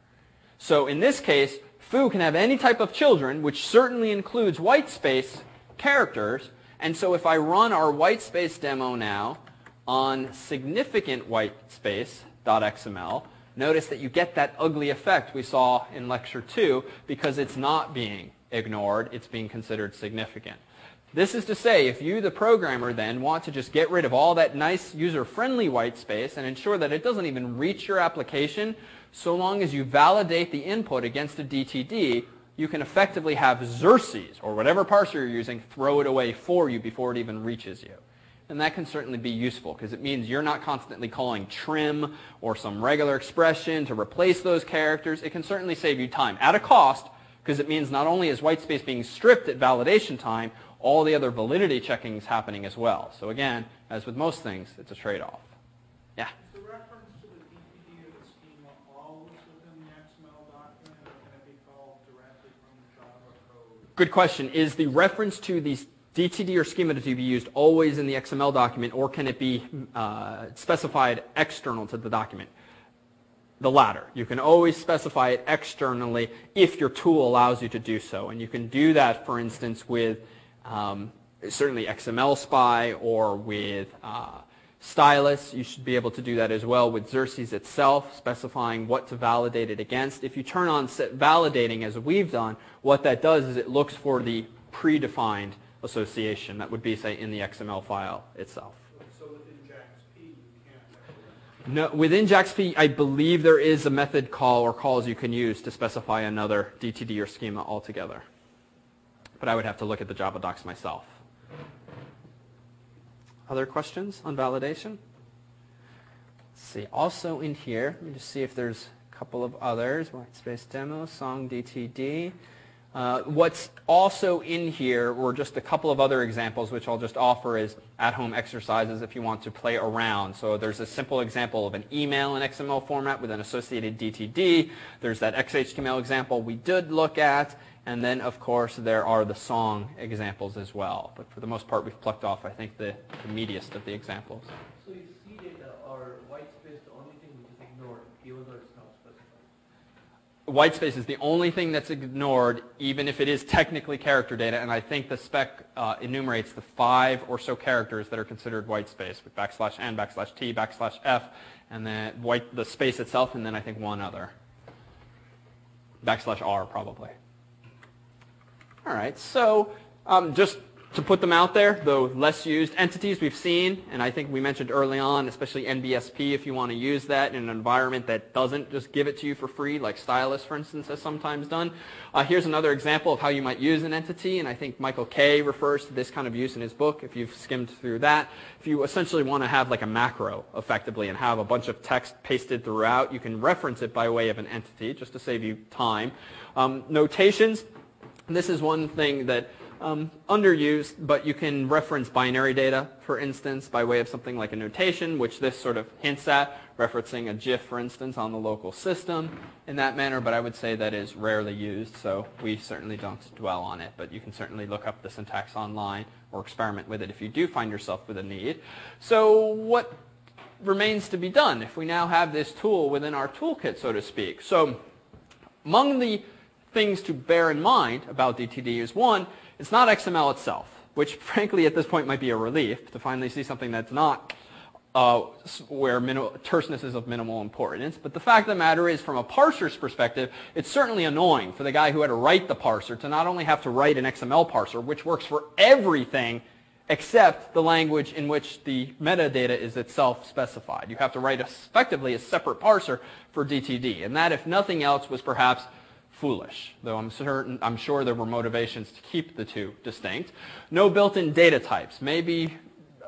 So in this case, Foo can have any type of children, which certainly includes white space characters. And so if I run our white space demo now on significant white space.xml, notice that you get that ugly effect we saw in lecture 2 because it's not being ignored, it's being considered significant. This is to say, if you, the programmer, then want to just get rid of all that nice user-friendly white space and ensure that it doesn't even reach your application, so long as you validate the input against a DTD, you can effectively have Xerces, or whatever parser you're using, throw it away for you before it even reaches you. And that can certainly be useful because it means you're not constantly calling trim or some regular expression to replace those characters. It can certainly save you time at a cost because it means not only is whitespace being stripped at validation time, all the other validity checking is happening as well. So again, as with most things, it's a trade-off. Yeah? Is the reference to the DTD or the schema always within the XML document, or can it be called directly from the Java code? Good question. Is the reference to these DTD or schema to be used always in the XML document, or can it be specified external to the document? The latter. You can always specify it externally if your tool allows you to do so. And you can do that, for instance, with certainly XML Spy or with Stylus. You should be able to do that as well with Xerces itself, specifying what to validate it against. If you turn on set validating, as we've done, what that does is it looks for the predefined association that would be, say, in the XML file itself. So within JAX-P, you can't No, within JAX-P, I believe there is a method call or calls you can use to specify another DTD or schema altogether. But I would have to look at the Java docs myself. Other questions on validation? Let's see. Also in here, let me just see if there's a couple of others. Whitespace demo, song DTD. What's also in here were just a couple of other examples, which I'll just offer as at-home exercises if you want to play around. So there's a simple example of an email in XML format with an associated DTD. There's that XHTML example we did look at. And then, of course, there are the song examples as well. But for the most part, we've plucked off, I think, the meatiest of the examples. So is C data or white space the only thing which is ignored, even though it's not specified? White space is the only thing that's ignored, even if it is technically character data. And I think the spec enumerates the 5 or so characters that are considered white space, with \n, \t, \f, and then the space itself, and then I think one other. \r probably. All right, so just to put them out there, the less used entities we've seen, and I think we mentioned early on, especially NBSP, if you want to use that in an environment that doesn't just give it to you for free, like Stylus, for instance, has sometimes done. Here's another example of how you might use an entity, and I think Michael Kay refers to this kind of use in his book, if you've skimmed through that. If you essentially want to have like a macro, effectively, and have a bunch of text pasted throughout, you can reference it by way of an entity, just to save you time. Notations. This is one thing that underused, but you can reference binary data, for instance, by way of something like a notation, which this sort of hints at, referencing a GIF, for instance, on the local system in that manner, but I would say that is rarely used, so we certainly don't dwell on it, but you can certainly look up the syntax online or experiment with it if you do find yourself with a need. So what remains to be done if we now have this tool within our toolkit, so to speak? So among the things to bear in mind about DTD is, one, it's not XML itself, which frankly at this point might be a relief to finally see something that's not where terseness is of minimal importance. But the fact of the matter is, from a parser's perspective, it's certainly annoying for the guy who had to write the parser to not only have to write an XML parser, which works for everything except the language in which the metadata is itself specified. You have to write effectively a separate parser for DTD. And that, if nothing else, was perhaps foolish, though I'm sure there were motivations to keep the two distinct. No built-in data types. Maybe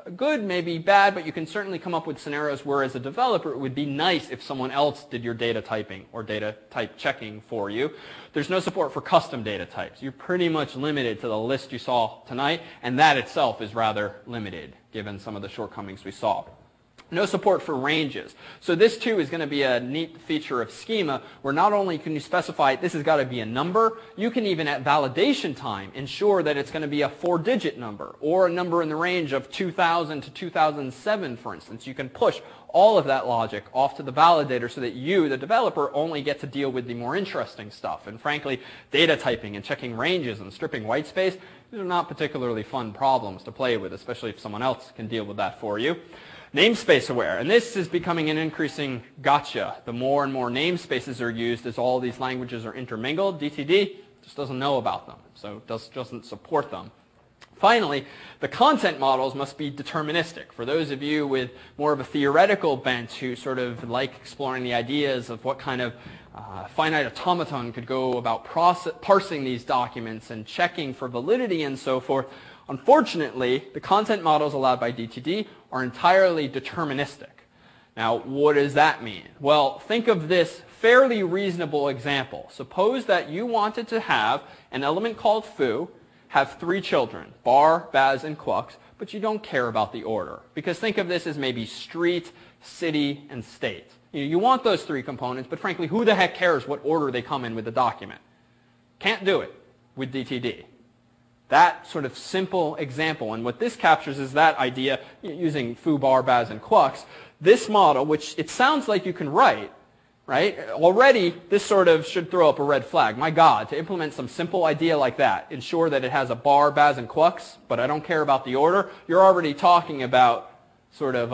good, maybe bad, but you can certainly come up with scenarios where as a developer it would be nice if someone else did your data typing or data type checking for you. There's no support for custom data types. You're pretty much limited to the list you saw tonight, and that itself is rather limited given some of the shortcomings we saw. No support for ranges. So this too is going to be a neat feature of schema where not only can you specify this has got to be a number, you can even at validation time ensure that it's going to be a 4-digit number or a number in the range of 2000 to 2007, for instance. You can push all of that logic off to the validator so that you, the developer, only get to deal with the more interesting stuff. And frankly, data typing and checking ranges and stripping white space, these are not particularly fun problems to play with, especially if someone else can deal with that for you. Namespace aware, and this is becoming an increasing gotcha. The more and more namespaces are used as all these languages are intermingled, DTD just doesn't know about them, so doesn't support them. Finally, the content models must be deterministic. For those of you with more of a theoretical bent who sort of like exploring the ideas of what kind of finite automaton could go about parsing these documents and checking for validity and so forth, unfortunately, the content models allowed by DTD are entirely deterministic. Now, what does that mean? Well, think of this fairly reasonable example. Suppose that you wanted to have an element called foo have 3 children, Bar, Baz, and Quux, but you don't care about the order. Because think of this as maybe street, city, and state. You want those 3 components, but frankly, who the heck cares what order they come in with the document? Can't do it with DTD. That sort of simple example, and what this captures is that idea using foo, bar, baz, and quux. This model, which it sounds like you can write, right? Already, this sort of should throw up a red flag. My God, to implement some simple idea like that, ensure that it has a bar, baz, and quux, but I don't care about the order, you're already talking about sort of,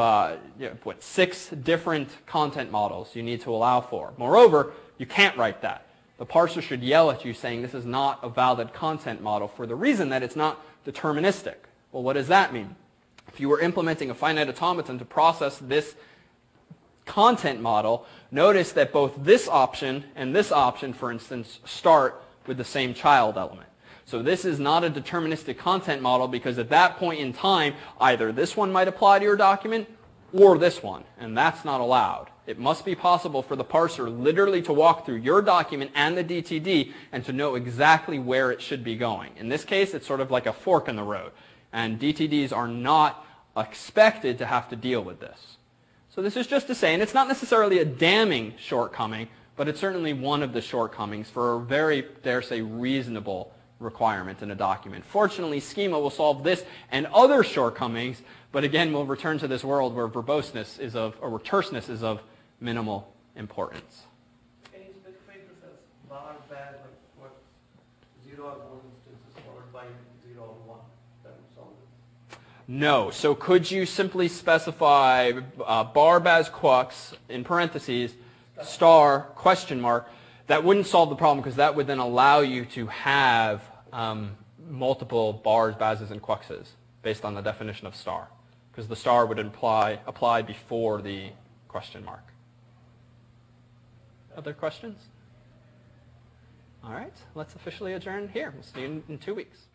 6 different content models you need to allow for. Moreover, you can't write that. The parser should yell at you saying this is not a valid content model for the reason that it's not deterministic. Well, what does that mean? If you were implementing a finite automaton to process this content model, notice that both this option and this option, for instance, start with the same child element. So this is not a deterministic content model because at that point in time, either this one might apply to your document or this one, and that's not allowed. It must be possible for the parser literally to walk through your document and the DTD and to know exactly where it should be going. In this case, it's sort of like a fork in the road, and DTDs are not expected to have to deal with this. So this is just to say, and it's not necessarily a damning shortcoming, but it's certainly one of the shortcomings for a very, dare say, reasonable requirement in a document. Fortunately, schema will solve this and other shortcomings, but again, we'll return to this world where verboseness is of, or terseness is of minimal importance. Can you specify this as bar, baz, like what 0 or 1 instances followed by 0 or 1? That would solve it. No. So could you simply specify bar, baz, quux, in parentheses, star, question mark? That wouldn't solve the problem because that would then allow you to have multiple bars, bazes, and quuxes based on the definition of star. Because the star would apply before the question mark. Other questions? All right, let's officially adjourn here. We'll see you in 2 weeks.